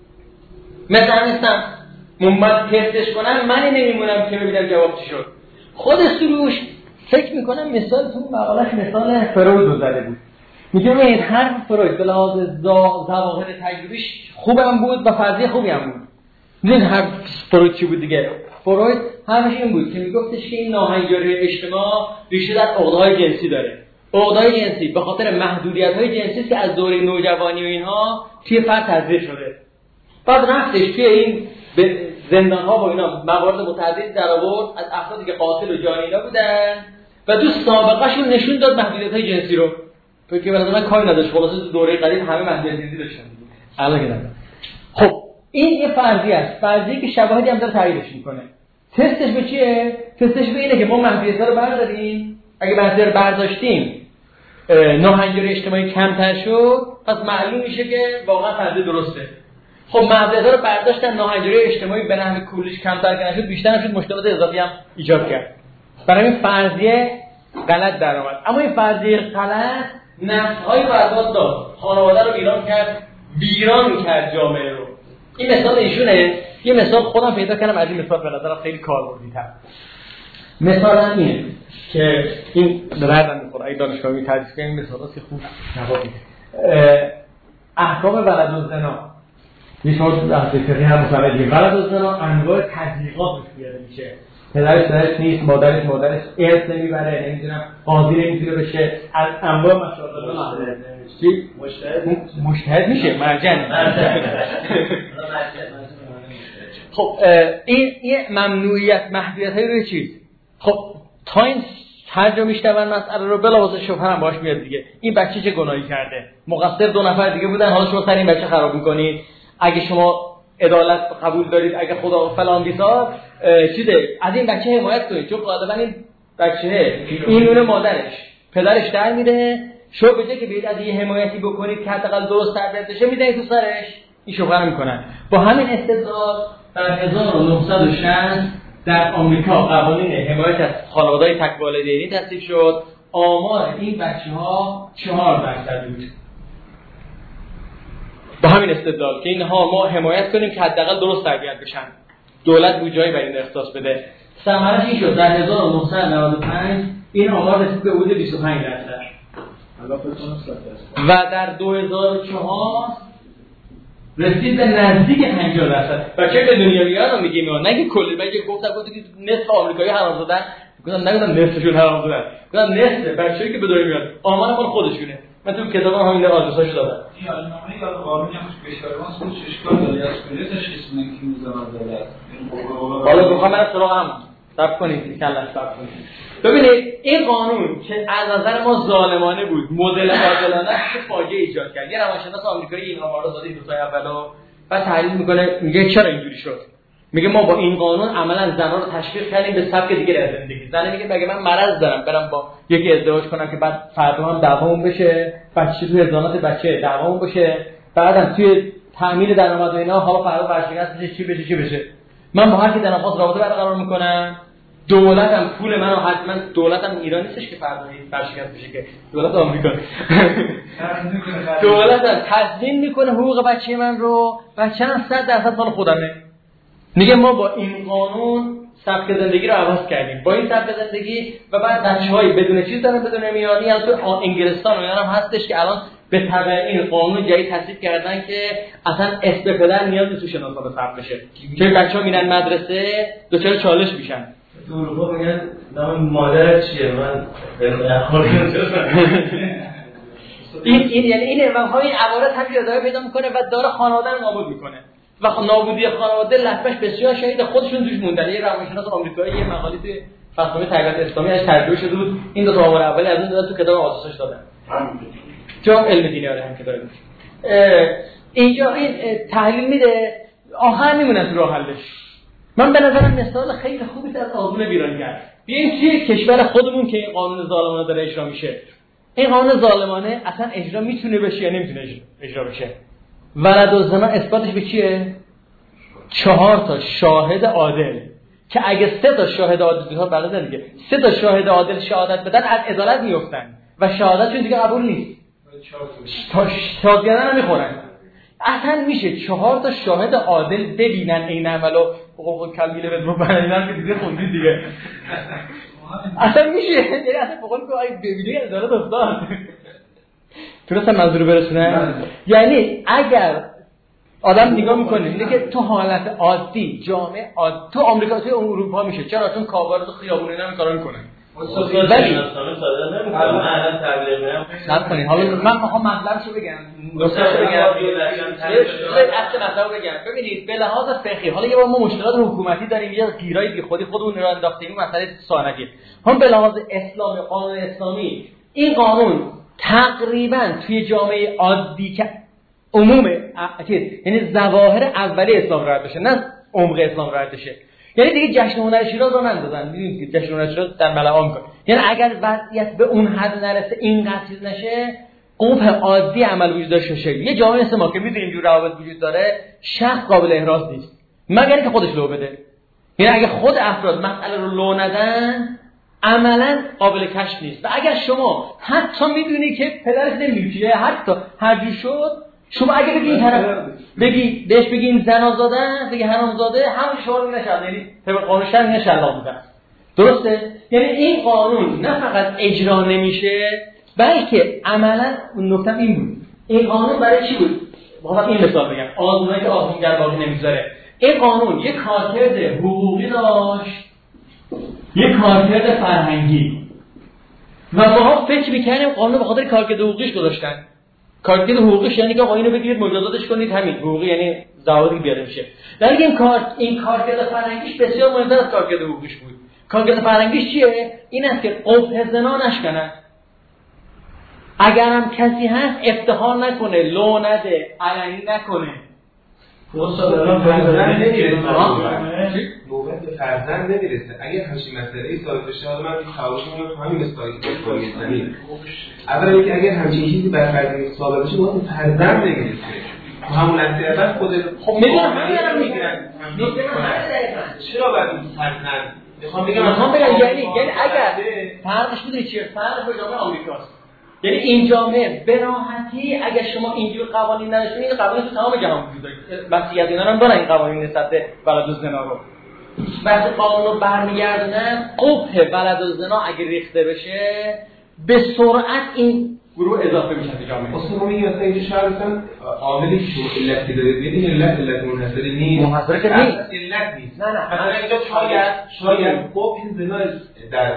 مثلا نیستم من تستش کنم من نمیمونم که ببینم جواب چی شد. خود سروش فکر میکنم مثال تو مقاله‌اش مثال فروید رو زده بود. میگه این هر فروید به لحاظ ظواهر تجربیش خوبم بود و فرضیه خوبی هم بود. این هر فروید چی بود دیگه؟ فروید همش این بود که میگفتش که این ناهنجاری اجتماع ریشه در عقده‌های جنسی داره. عقده‌های جنسی به خاطر محدودیت‌های جنسی که از دوره نوجوانی و اینها توی فرد تزریق شده. بعد رفتش توی این زندان‌ها با اینا موارد متعددی در آورد از افرادی که قاتل و جانینا بودن و تو سابقه‌شون نشون داد محدودیت‌های جنسی رو. تو که برای من کاری نداشت، خلاصه تو دوره قدیم همه محدودیت جنسی داشتن. الان که نه. خب این یه فرضیه است، فرضیه که شواهدی هم داره تاییدش میکنه. تستش به چیه؟ تستش به اینه که ما محدودیت‌ها رو برداریم، اگه محدودیت رو برداشتیم ناهنجاری اجتماعی کمتر شد، پس معلوم میشه که واقعا فرضیه درسته. خب محدودیت‌ها رو برداشتن، ناهنجاری اجتماعی به نحو کلیش کمتر که نشد، بیشتر شد، مشکلات اضافی هم ایجاد کرد. برای این فرضیه غلط در اومد. اما این فرضیه غلط نسل‌های برباد داد، خانواده رو ویران کرد، ویران کرد جامعه رو. این مثال ایشونه. یه مثال خودم پیدا کردم از این مثال به نظرم خیلی کاربردی‌تر. مثلا اینه که این دردم می‌خوره اگه دانشگاهی تدریس کنیم مثالاتی که خوب جواب میده. احکام ولد و زنا یه شما تو بحث فقهی هم مصوبه ولد و زنا انواع تضییقات بیاره میشه. پدرش پدرش نیست، مادرش مادرش ارث نمیبره، نمیدونم قاضی نمیتونه بشه، از انواع مسائل چی مجتهد مجتهد میشه، مرجع خب این یه ممنوعیت محدودیت‌های روی چیز. خب تا این هر جا میشتون مسئله رو بلاواسه شبهه هم باش میاد دیگه. این بچه چه گناهی کرده؟ مقصر دو نفر دیگه بودن، حالا شما سر این بچه خراب میکنید. اگه شما عدالت قبول دارید، اگه خدا فلان بیسار چیزه، از این بچه حمایت کنید، چون غالبا این بچه این اون مادرش پدرش در میره، شما به جای که برید از این حمایتی بکنید که حداقل درست تربیت بشه میدید تو سرش، این شبهه رو میکنن. با همین استدلال در هزار و نهصد و شصت در آمریکا قوانین حمایت از خانواده‌های تک والدینی تصویب شد. آمار این بچه‌ها چهار درصد بود. با همین استدلال که اینها ما حمایت کنیم که حداقل درست تربیت بشن، دولت بودجه‌ای برای این اختصاص بده. ثمرش این شد در هزار و نهصد و نود و پنج این آمار رسید به حدود بیست و پنج درصد و در دو هزار و چهار رسید به نزدیک پنجاه درصد. بچه به دنیا میاد میگیم نه که کلی بچه گفتن گفتن که نصف آمریکایی حرام زدن، گفتن نگفتن نصفشون حرام زدن، گفتن نصف بچه‌ای که به دنیا میاد آمار مال خودشونه. من تو کتابم همین آدرساشو دادم. این نامه یا قانونی هم کشورمان سوش اشکال داره از کجا تشخیص میدن که میزنه دولت. حالا بخوام من سراغ هم صبر کنید، کلاش صبر کنید. ببینید این قانون که از نظر ما ظالمانه بود، مدل عادلانه چه فاجعه ایجاد کرد. یه روانشناس آمریکایی این آمارو داده دو سال اولو، بعد تحلیل میکنه میگه چرا اینجوری شد. میگه ما با این قانون عملا زنها رو تشویق کردیم به سبک دیگه از زندگی. زن میگه مگه من مرض دارم برم با یکی ازدواج کنم که بعد فردا هم دعوامون بشه، بچه توی ازدواج بچه دعوامون بشه، بعدم توی تامین درآمد و اینا حالا فردا ورشکست بشه چی بشه چی بشه. من با هر کی در خاص رابطه برقرار میکنم، دولتم پول منو حتما دولتم ایران نیستش که فردا ورشکست بشه که دولت آمریکا دولتم تضمین میکنه حقوق بچه من رو، بچه‌م صد درصد مال خودمه. میگه ما با این قانون سبک زندگی رو عوض کردیم، با این سبک زندگی و بعد بچه‌های بدون چیز دارن بدون میانی از تو انگلستان و اینا هم هستش که الان به تبع این قانون جدید تصویب کردن که اصلا اسم پدر نیاز نیست تو شناسنامه ثبت بشه، که بچه‌ها میرن مدرسه دچار چالش میشن. تو اروپا میگن نام مادر چیه؟ من این این یعنی این واقعا این عبارت هم یادآوری پیدا میکنه و داره خانواده رو نابود میکنه و نابودی خانواده لطمش بسیار شدید، خودشون توش موندن. یه روانشناس آمریکایی یه مقاله توی فصل تربیت اسلامی از ترجمه شده بود، این دو تا آمار اولی از اون دادن تو کتاب آساسش دادن جام علم دینی آره هم که داره اینجا این تحلیل میده آخر میمونه تو راه حلش. من به نظرم مثال خیلی خوبی از آزمون ویرانگر. بیایم توی کشور خودمون که این قانون ظالمانه داره اجرا میشه، این قانون ظالمانه اصلا اجرا میتونه بشه یا نمیتونه اجرا بشه؟ ولد و زنا اثباتش به چیه؟ چهار تا شاهد عادل که اگه سه تا شاهد عادل ها بلدن دیگه سه تا شاهد عادل شهادت بدن از عدالت میافتن و شهادتشون دیگه قبول نیست، تا شهادت کردن هم میخورن. اصلا میشه چهار تا شاهد عادل ببینن این عملو حقوق کلمیله به مبررن که دیگه خوندید دیگه اصلا میشه، یعنی اصلا بقول که آی ببینید عدالت افتاد. درسته منظور برسونه؟ یعنی اگر آدم نگاه میکنه میگه که تو حالت عادی جامعه عادی تو آمریکا تو اروپا میشه، چرا؟ چون کاربر تو خیابون اینا کارا میکنن. ولی صادر نمیکنه. من الان تبلیغ میگم صبر کنید، حالا من میخوام مطلبشو بگم، نکتهشو بگم، اصل مطلب بگم. ببینید به لحاظ فقهی حالا یه بار ما مشکلات حکومتی داریم، یه گیرای بی خودی خودمون رو انداختیم، مسئله سانگی. هم به لحاظ اسلام قانون اسلامی این قانون تقریبا توی جامعه عادی که عموم یعنی ظواهر اولیه اسلام رعایت بشه نه عمق اسلام رعایت بشه، یعنی دیگه جشن هنر شیراز رو نندازن. می‌دونید که جشن هنر شیراز در ملعام می‌کنه، یعنی اگر وضعیت به اون حد نرسه اینقدر چیز نشه قبح عادی عمل وجود داشته باشه. یه جامعه مثل ما که می‌دونیم جور روابط وجود داره، شخص قابل احراز نیست مگر اینکه خودش لو بده. یعنی اگه خود افراد مسئله رو لو ندن عملاً قابل کشف نیست. و اگر شما حتی می‌دونی که پدرش نمی‌میشه، حتی هر جور شد، شما اگه بگی این طرف بگی بهش بگی این زنازاده بگی حرامزاده، همون شما رو نشد، یعنی طبق قانون شرعی نشالله بودن. درسته؟ یعنی این قانون نه فقط اجرا نمیشه بلکه عملاً نکته این بود. این قانون برای چی بود؟ واقعا این مثال بگم، آزمونی که آزمونگر باقی نمیذاره. این قانون یک کارکرد حقوقی داشت، یک کارکرد فرهنگی. و ماها فکر می‌کردیم قانون به خاطر کارکرد حقوقیش گذاشتن. کارکرد حقوقیش یعنی که آقا اینو بگیرید مجازاتش کنید، همین حقوقی یعنی زوادی بیاره میشه. در این کار این کارکرد فرهنگیش بسیار مهمتر از کارکرد حقوقیش بود. کارکرد فرهنگیش چیه؟ این است که قبح زنا نشکنه. اگر هم کسی هست افتخار نکنه، لو نده، علنی نکنه. فرزند فرزند نمیرسه. نوبت به فرزند نمیرسه. اگر همچین مسئله‌ای ثابت بشه، حالا من این تعارض رو تو همین مثالی که گفتم. اولا اینکه اگر همچین چیزی بر فرزند ثابت بشه، باید فرزند نمیرسه. همون لحظه بعد خود خب میدونم همین میگیرن. چرا باید فرزند؟ میخوام بگم میخوام بگم یعنی یعنی اگر فرقش میدونی چیه؟ فرق با جامعه آمریکاست. یعنی این جامعه به راحتی اگر شما اینجور قوانین نداشتین، این قوانین تو تمام جهان وجود داره. وصیت اینا هم دارن این قوانین نسبت به ولد و زنا رو. وقتی قانون رو برمیگردونن، قبح ولد و زنا اگه ریخته بشه، به سرعت این گروه اضافه میشن به جامعه. اصلا ما میگیم مثلا اینجا شاید مثلا عاملی که علتی داره، ببین علت علت منحصره نیست. منحصره که نیست. علت نیست. نه نه. مثلا اینجا شاید شاید قبح زنا در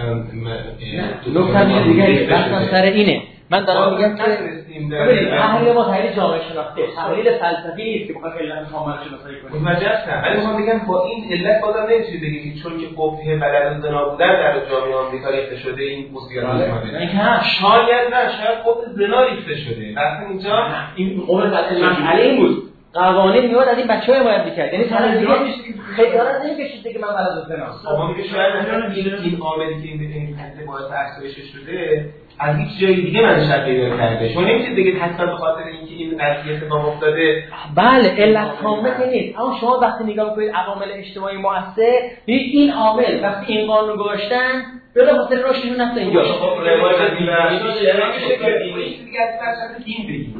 نکته دیگه بحثم سر اینه. من دارم میگم که ببینید تحلیل ما تحلیل جامعه شناختی، تحلیل فلسفی نیست که بخواد علت کامل شناسایی کنیم. متوجه هستم. ولی میخوام بگم با این علت بازم نمیشه بگیم چون که قبح بلد زنا بودن در جامعه آمریکا ریخته شده این مصیبت اومده. اینکه شاید نه، شاید قبح زنا ریخته شده. اصلا اینجا این قبح مسئله این بود. قوانین میاد از این بچه‌ها حمایت می‌کرد. یعنی طرف دیگه خیالات نمی‌کشید دیگه من ولد زناست. خب دیگه شاید این این عاملی که این حد باعث افزایش شده از هیچ جای دیگه من شک پیدا کرده. شما نمی‌تونید بگید حتما به خاطر اینکه این قضیه اتفاق افتاده. بله علت کامل نیست. اما شما وقتی نگاه می‌کنید عوامل اجتماعی مؤثر، این عامل وقتی این قانون گذاشتن بلا خاطر راشدشون نفت اینجا. خب روایت دینی میشه که دیگه از فرصت دین بگیم.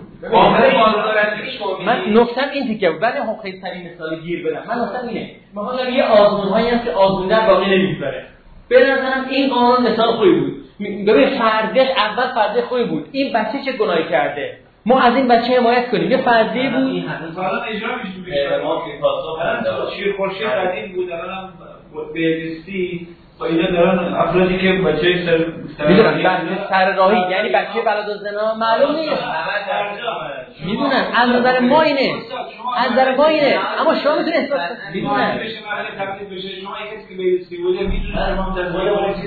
من نکتم این تیکه بود. ولی هم خیلی سریع مثال گیر بدم. من نکتم اینه. مثلا یه آزمون‌هایی هست که آزموندن باقی نمی‌ذاره. به نظرم این قانون مثال خوبی بود. ببین فردیش اول فرضیه خوبی بود. این بچه چه گناهی کرده؟ ما از این بچه حمایت کنیم. یه فرضیه بود. این حالا اجرا میشه. ما که پاسخ شیر خورشید قدیم بود الان بهدستی با اینا دارن افرادی که بچه سر میدونم بچه سر راهی یعنی بچه بلد الزنا معلوم نیست. میدونم از نظر ما اینه. از نظر ما اینه. اما شما میتونید احساس میدونم. شما کسی که بهدستی بوده میدونم ما در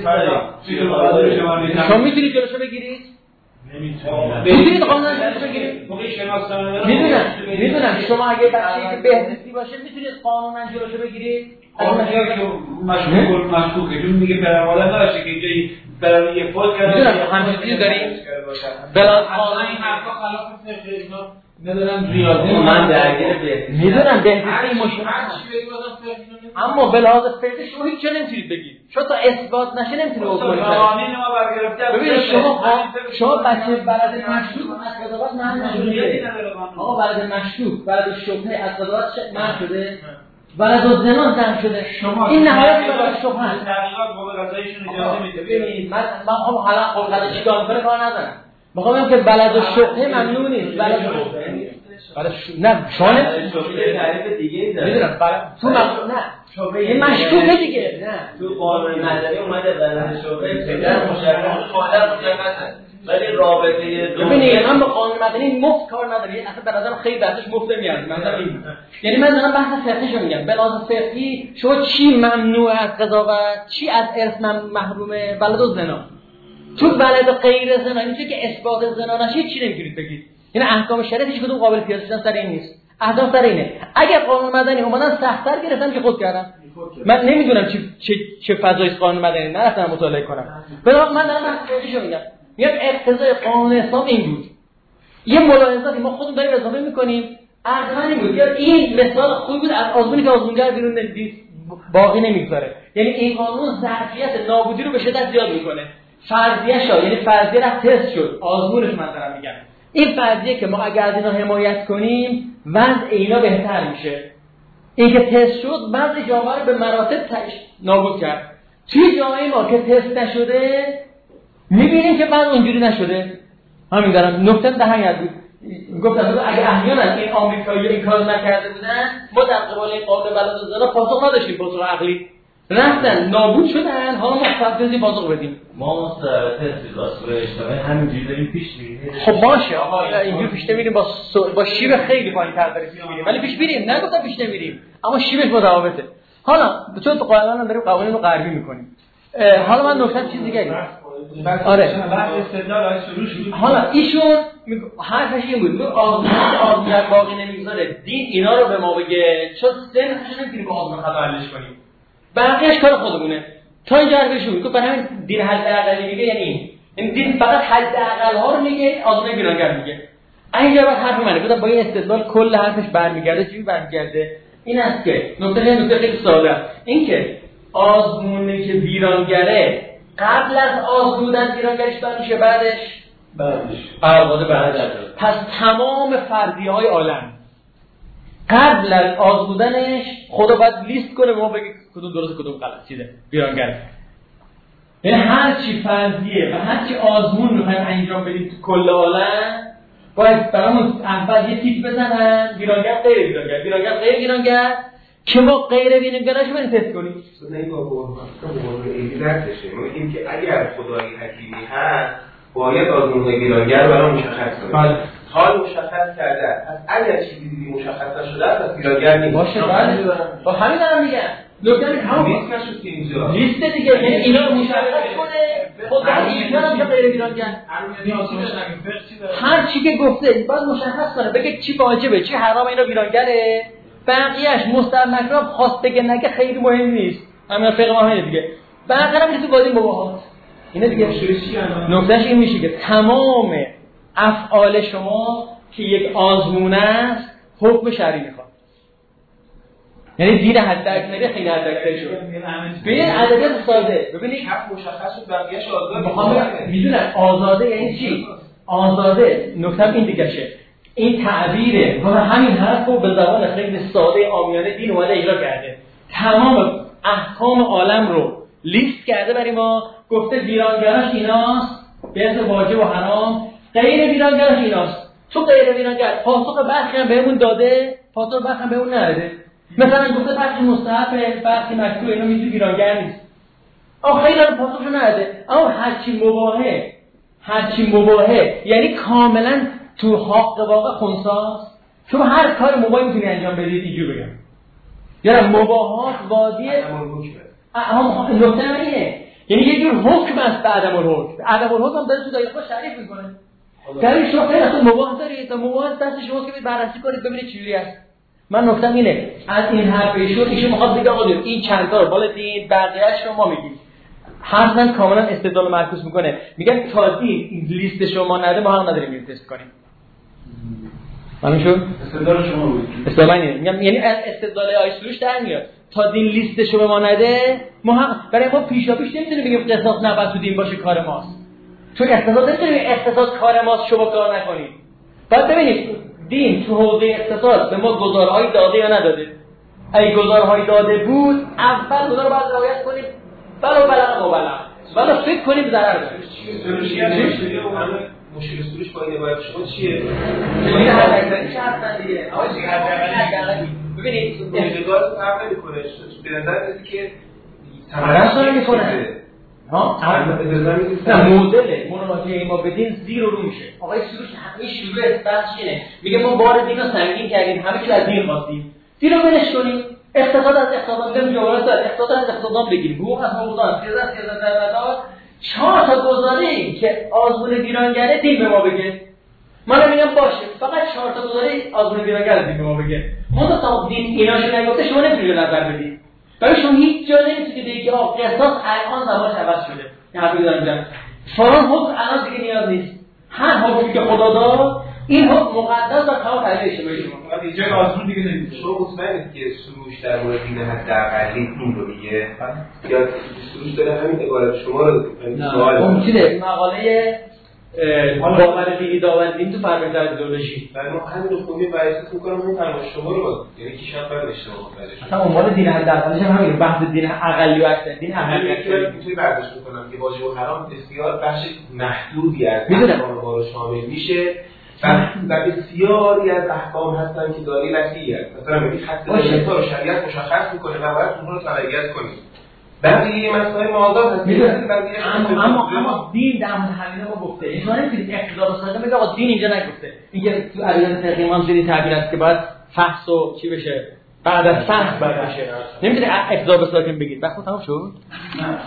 شما میتونید جلوشو بگیرید؟ نمیتونید. میتونید قانون جلوشو بگیرید؟ موقع شناسنامه میدونم. میدونم شما اگه بچه‌ای که بهدستی باشه میتونید قانونا جلوشو بگیرید؟ اما که مشکوک مشکوکه چون میگه پدرمادر نداشته که اینجایی برای یه فوت کرده میدونم همین چیزی داریم بلا قانون این حرفا خلاف فقه اینا ندارم ریاضی من درگیر بهدستی میدونم بهدستی مشکل اما به لحاظ فقهی شما هیچ چیزی نمیتونید بگید شما تا اثبات نشه نمیتونید حکم قوانین ما برگرفته ببینید شما شما بچه بلد مشروط از قضاوت منع نشده آقا بلد مشروط بلد شبهه از قضاوت منع شده بلد الزنا زن شده شما این نهایت بلد شبهه است تحقیقات قوه قضاییشون اجازه میده ببینید من من خب حالا قوه قضاییه چیکار میکنه کار ندارم میخوام بگم که بلد الشبهه ممنوع نیست بلد شبهه بلد نه شما تعریف دیگه داره میدونم تو نه این مشکوکه دیگه نه تو قانون مدنی اومده بلد شبهه فعلا مشخص مادر مشخصه ولی رابطه ببینید من با قانون مدنی مفت کار ندارم اصلا به نظرم خیلی بحثش مفت نمیاد مثلا این یعنی من دارم بحث فقهیشو میگم به لحاظ فقهی شما چی ممنوع از قضاوت چی از ارث محرومه بلد الزنا تو بلد غیر زنا اینجوری که اثبات زنا نشه چی نمیتونید بگید یعنی احکام شریعت هیچ کدوم قابل قیاس شدن سر این نیست اهداف سر اینه اگه قانون مدنی اومدن سخت‌تر گرفتن که خود کردن من نمیدونم چه چه چه فضای قانون مدنی نرفتم مطالعه کنم بنابراین من دارم فقهیشو میگم میگم اقتضای قانون اسلام این بود یه ملاحظاتی ما خودمون داریم اضافه میکنیم ارزمانی بود یا این مثال خوبی بود از آزمونی که آزمونگر بیرون ندید باقی نمیگذاره یعنی این قانون ظرفیت نابودی رو به شدت زیاد میکنه فرضیه شا یعنی فرضیه را تست شد آزمونش من دارم میگم این فرضیه که ما اگر از اینا حمایت کنیم وضع اینا بهتر میشه این که تست شد وضع جامعه رو به مراتب نابود کرد توی جامعه ما که تست نشده میبینیم که بعد اونجوری نشده همین دارم نکته دهنگت بود گفتم اگه احیانا این آمریکایی این کار نکرده بودن ما در قبال این قانون بلد الزنا پاسخ نداشتیم پاسخ عقلی رفتن نابود شدن حالا ما فرضی پاسخ بدیم ما مستعد تست اجتماعی همینجوری داریم پیش میریم خب باشه آقا اینجوری پیش نمیریم با سو... با شیب خیلی پایین‌تر داریم پیش میریم ولی پیش میریم نگفتم پیش نمیریم اما شیبش متفاوته حالا چون تو قانون داریم قوانین رو غربی میکنیم حالا من نکته چیز دیگه آره بعد استدلال شروع شد حالا ایشون حرفش این بود میگه آزمون آزمون باقی نمیگذاره دین اینا رو به ما بگه چون سنخش نمیتونیم با آزمون خطا حلش کنیم بقیه‌اش کار خودمونه تا اینجا حرفش بود برای همین دین حداقل میگه یعنی این این دین فقط حداقل ها رو میگه آزمون گیرانگر میگه اینجا بعد حرف منه گفتم با این استدلال کل حرفش برمیگرده چی برمیگرده این است که نکته نکته خیلی ساده است این که آزمونی که ویرانگره قبل از آزمودن ویرانگریش میشه بعدش بعدش آغاز بعدش پس تمام فرضیه‌های عالم قبل از آزمودنش خدا باید لیست کنه به ما بگه کدوم درست کدوم غلط چیه ویرانگر یعنی هر چی فرضیه و هر چی آزمون می‌خوایم انجام بدیم تو کل عالم باید برامون اول یه تیک بزنن ویرانگر غیر ویرانگر ویرانگر غیر ویرانگر که ما غیر ویرانگرش بریم تست کنیم نه این با قربان ایدیت بشه ما این که اگر خدای حکیمی هست باید آزمون‌های ویرانگر برای مشخص کنه حال مشخص کرده پس اگر چیزی دیگه مشخص نشده است ویرانگر نیست باشه بله با همین دارم میگم نکته همون لیست نشد که اینجا لیست دیگه، یعنی اینا رو مشخص کنه خود در ایران هم که غیر ایرانگر هر چی که گفته باید مشخص کنه، بگه چی واجبه چی حرام، اینا ویرانگره، بقیه‌اش مستحب مکروه خواست بگه نگه خیلی مهم نیست، همین فقه ما همینه دیگه، بقیه هم میشه وادی مباحات. اینا دیگه نکتهش این میشه که تمام افعال شما که یک آزمونه است حکم شرعی میخواد. یعنی دین حد اکثری خیلی حد اکثری شد. ببین ادبیات ساده، ببینید حق مشخص شد بقیه‌اش آزاده. میدونن آزاده یعنی چی؟ آزاده نکته این دیگه شه. این تعبیره و همین حرفو به زبان خیلی ساده عامیانه دین اومده اجرا کرده. تمام احکام عالم رو لیست کرده برای ما، گفته ویرانگراش ایناست به اسم واجب و حرام، غیر ویرانگراش ایناست. تو غیر ویرانگر پاسخ برخی هم بهمون داده، پاسخ برخی هم بهمون نده. مثلا گفته برخی مستحب، برخی مکروه، اینا میگه ویرانگر نیست. آخه خیلی رو پاسخشو نده. اما هرچی مباحه، هرچی مباحه یعنی کاملا تو حق واقع خنثاست. شما هر کار مباحی میتونی انجام بدید، اینجوری بگم. یعنی مباحات وادی هم نکته اینه، یعنی یه جور حکم است به عدم الحکم. عدم الحکم هم داره تو دایره خودش تعریف میکنه. در شما خیلی اصلا مباح دارید، مباح دست شما که بررسی کنید ببینید چجوری است. من نکتم اینه، از این حرف ایشون ایشون میخواد بگه آقا این چند تا رو بالا دین بقیه‌اش رو ما میگیم. حرفاً کاملا استدلال معکوس میکنه. میگن تا دین این لیست شما نده ما هم نداریم این تست کنیم. همین شد؟ استدلال شما بود. استدلال اینه. میگم یعنی استدلال آیسلوش در میاد. تا دین لیست شما ما نده ما هم برای ما پیشاپیش نمیتونیم بگیم قصاص نباید تو دین باشه کار ماست. چون اقتصاد نمیتونیم اقتصاد کار ماست شما کار نکنید. بعد ببینید دین تو حوزه اقتصاد به ما گزارهای داده یا نداده؟ اگه گزارهای داده بود اول گزار رو باید رعایت کنیم، ولو بلغ و بلغ ولو فکر کنیم ضرر داره. مشکل اصولیش با این عبارت شما چیه؟ این حد اکثری چه هستن دیگه؟ آقای چی حد اکثری؟ ببینید انتقاد فرق نمی‌کنه. به نظر میاد که تمرکز نمی‌کنه. ها؟ نه مدل مناظره ما بدین زیر رو میشه. آقای سروش همه شروع بحث اینه. میگه ما بار دین رو سنگین کردیم، همه چیز از دین خواستیم. دین رو ولش کنیم. اقتصاد از اقتصاد بگیم، جوالات از اقتصاد از اقتصاد بگیم. حقوق از حقوق، سیاست سیاست درآمد. چهار تا گزاره که آزمون ویرانگره دین به ما بگه. من میگم باشه، فقط چهار تا گزاره آزمون ویرانگره دین به ما بگه. ما تا دین ایناشو نگفته شما نمیتونید نظر بدید. برای شما هیچ جا نمیتونید بگید آ قصاص الان زمانش عوض شده. این حرفی دارم میزنم. فلان حکم الان دیگه نیاز نیست. هر حکمی که خدا داد این حکم مقدس و کار تعلیمش به شما. فقط اینجا آزمون دیگه نمیشه. شما مطمئنید که سروش در مورد دین حداقلی این رو میگه؟ یا سروش داره همین عبارت شما رو سوال اون چیه مقاله باور دینی داور دین تو فرهنگ ایدئولوژی. برای ما همین رو خوندیم و احساس می‌کنم اون فرمان شما رو یعنی کیشان بعد اشتباه متوجه شد. اصلا عنوان دین حداقلیش هم همین بحث دین اقلی و اکثر دین اقلی اکثر میتونی برداشت کنم که واجب و حرام بسیار بخش محدودی از احکام ما رو شامل میشه و بسیاری از احکام هستن که داری وسیعی هست. مثلا میگی حد رشد رو شریعت مشخص میکنه و باید اونها رو تبعیت کنیم. بقیه مسائل معاضات هست. اما اما اما دین در مورد همین ما گفته. این معنی که اقتضا صادقه میگه آقا دین اینجا نگفته. اینکه تو ادیان فقهی ما هم تعبیر است که باید فحص و چی بشه؟ بعد از فحص باید بشه. نمیتونه اقتضا صادقه بگید. وقت تمام شد؟ نه.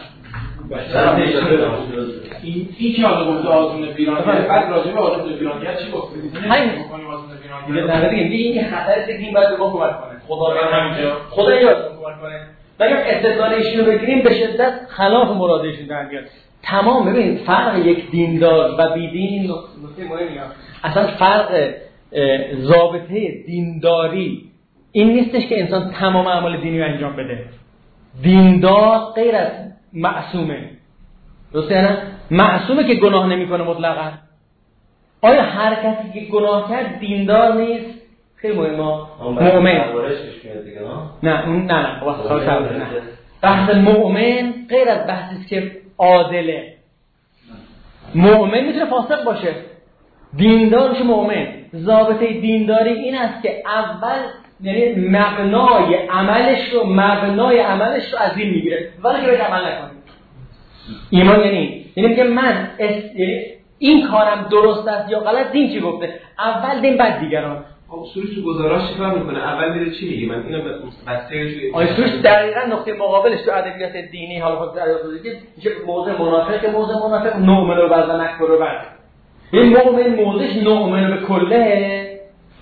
این این که حالا گفته آزمون ویرانگر بعد راجع به آزمون ویرانگر چی گفت؟ همین می‌کنیم آزمون ویرانگر. دیگه دیگه این خطر دیگه باید به ما کمک کنه. خدا به همینجا. خدا یاد کمک کنه. اگر استدلال ایشون رو بگیریم به شدت خلاف مراد ایشون در میاد. تمام ببین فرق یک دیندار و بیدین نکته مهمیه. اصلا فرق ضابطه دینداری این نیستش که انسان تمام اعمال دینی رو انجام بده. دیندار غیر از معصومه. درسته نه؟ معصومه که گناه نمیکنه مطلقاً. آیا هر کسی که گناه کرد دیندار نیست؟ خیلی مهمه. مؤمن. نه اون نه نه واسه خاطر نه. بحث مؤمن غیر از بحثی که عادله. مؤمن میتونه فاسق باشه. دیندار میشه مؤمن. ضابطه دینداری این است که اول یعنی مبنای عملش رو مبنای عملش رو از دین میگیره ولی که بهش عمل نکنه. ایمان یعنی یعنی که من اس... این کارم درست است یا غلط دین چی گفته؟ اول دین بعد دیگران. اصولی تو گزارش چیکار میکنه؟ اول میره چی میگه؟ من اینو بسته آیسوش دقیقاً نقطه مقابلش تو ادبیات دینی حالا خود ادبیات دینی که موضع منافق که موضع منافق نؤمن و بعضا نکفر و بعد این مؤمن موضعش نؤمن به کله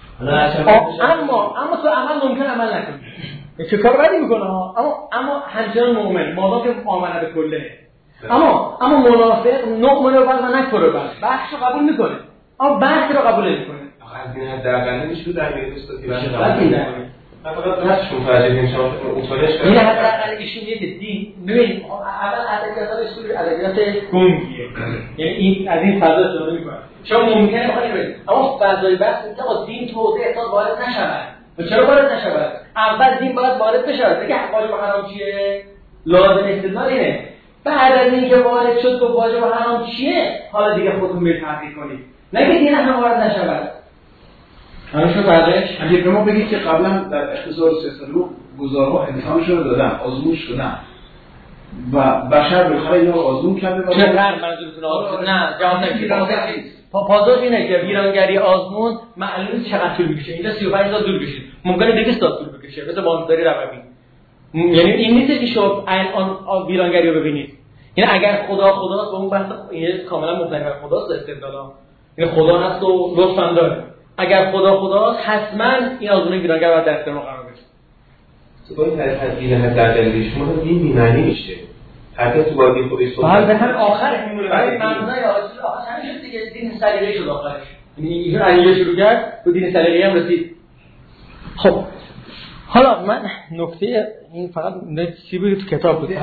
اما اما تو عمل ممکن عمل نکنی چه کار بدی میکنه ها اما اما همچنان مؤمن مادام که آمنه به کله اما اما منافق نؤمن و بعضا نکفر و بعد بحث رو قبول میکنه اما بحث رو قبول نمیکنه از این حد درقنده میشه در بیرون استاد که بشه من فقط دستشون فرجه نمیشم اونطوریش کنم این حداقل ایشون یه دین ببین اول ادبیات اصول ادبیات گنگیه یعنی این از این فضا استفاده میکنه شما ممکنه بخواید برید اما فضای بحث اینه با دین توضیح احساس وارد نشود و چرا وارد نشود اول دین باید وارد بشه دیگه واجب و حرام چیه لازم استدلال اینه بعد از اینکه وارد شد تو واجب و حرام چیه حالا دیگه خودتون برید تحقیق کنید نگید دین هم وارد نشود همین شو بعدش اگه به ما بگید که قبلا در اختصار سیستم گزارها امتحانش رو دادن آزمون شدن و بشر بخواه اینا آزمون کرده چه قرار منظورتون آزمون نه جواب نمیشه پاسخ اینه که ویرانگری آزمون معلومه چقدر طول میکشه اینجا سی و پنج سال طول میکشه ممکنه دویست سال طول بکشه مثل بانداری روابی یعنی این نیست که شما الان ویرانگری رو ببینید یعنی اگر خدا خداست به اون بحث این کاملا مطلق خداست استدلالا این خدا هست و لطف هم داره اگر خدا خداست حتما این آزمون ویرانگر باید در اختیار قرار بگیره تو این تدبیر حد در دلیل شما این بی‌معنی میشه حتی تو وادی خودش صحبت بعد به هم آخر میمونه ولی معنای آخر آخر همین دیگه دین سلیقه‌ای شد آخرش یعنی ایشون علیه شروع کرد تو دین سلیقه‌ای هم رسید خب حالا من نکته این فقط چی بود تو کتاب بود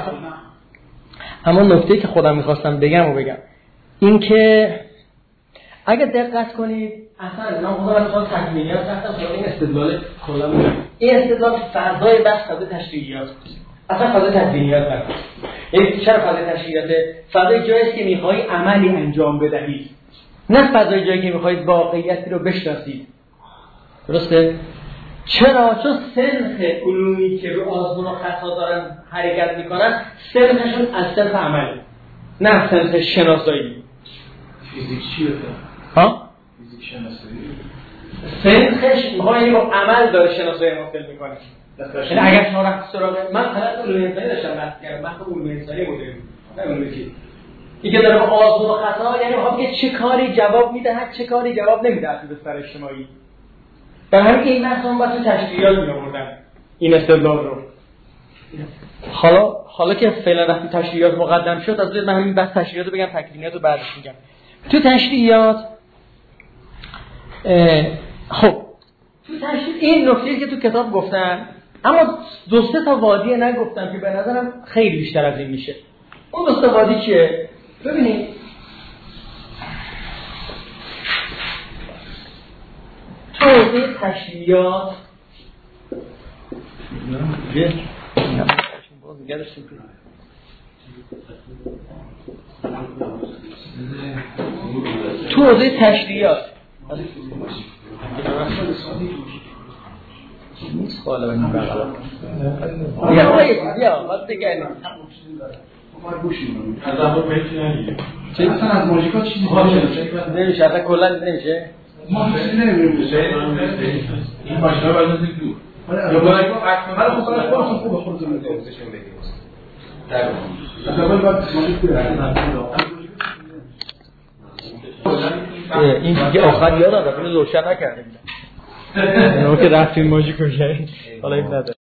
اما نکته‌ای که خودم می‌خواستم بگم و بگم این که اگه دقت کنید اصلا من خودم می‌خوام تکمیلیات رفتم تا این استدلال کلا این استدلال فضای بحث فضای تشریعیات اصلا فضای تدوینیات نکن یعنی چرا فضای تشریعیات فضای جایی است که می‌خوای عملی انجام بدهید نه فضای جایی که می‌خواید واقعیتی رو بشناسید درسته چرا چون سنخ علومی که رو آزمون و خطا دارن حرکت می‌کنن سنخشون از سنخ عملی نه سنخ شناسایی فیزیک چیه ها فیزیک شناسایی سنخش می‌خواد یعنی با عمل داره شناسایی حاصل می‌کنه یعنی اگر شما رفت سراغ من فقط علوم انسانی داشتم بحث کردم بحث علوم انسانی مدرن نه علوم چی این که داره با آزمون و خطا یعنی می‌خواد که چه کاری جواب میدهد چه کاری جواب نمیدهد تو بستر اجتماعی در همین که این بحث هم باید تو تشریعات می‌آوردن این استدلال رو حالا حالا که فعلا وقتی تشریعات مقدم شد از من همین بحث تشریعات رو بگم تکوینیات رو بعدش میگم تو تشریعات خب تو تشریع این نکته‌ای که تو کتاب گفتن اما دو سه تا وادی نگفتم که به نظرم خیلی بیشتر از این میشه اون دو سه وادی که ببینید تو حوزه تشریعات نه نه باز گردش تو حوزه تشریعات نیست خاله این بغلا بیا بیا بیا بعد دیگه ما گوشیم از اول پیچ نمیگه چه اصلا از ماژیکا چیزی باشه نمیشه اصلا کلا نمیشه ما چیزی نمیشه این ماشینا باید از دور یا باید من خب برای خودم خوب خودتون میگم در از اول باید ماژیک این دیگه آخر یاد دادم روشن نکردیم اون که رفتیم ماژیک رو حالا این نداره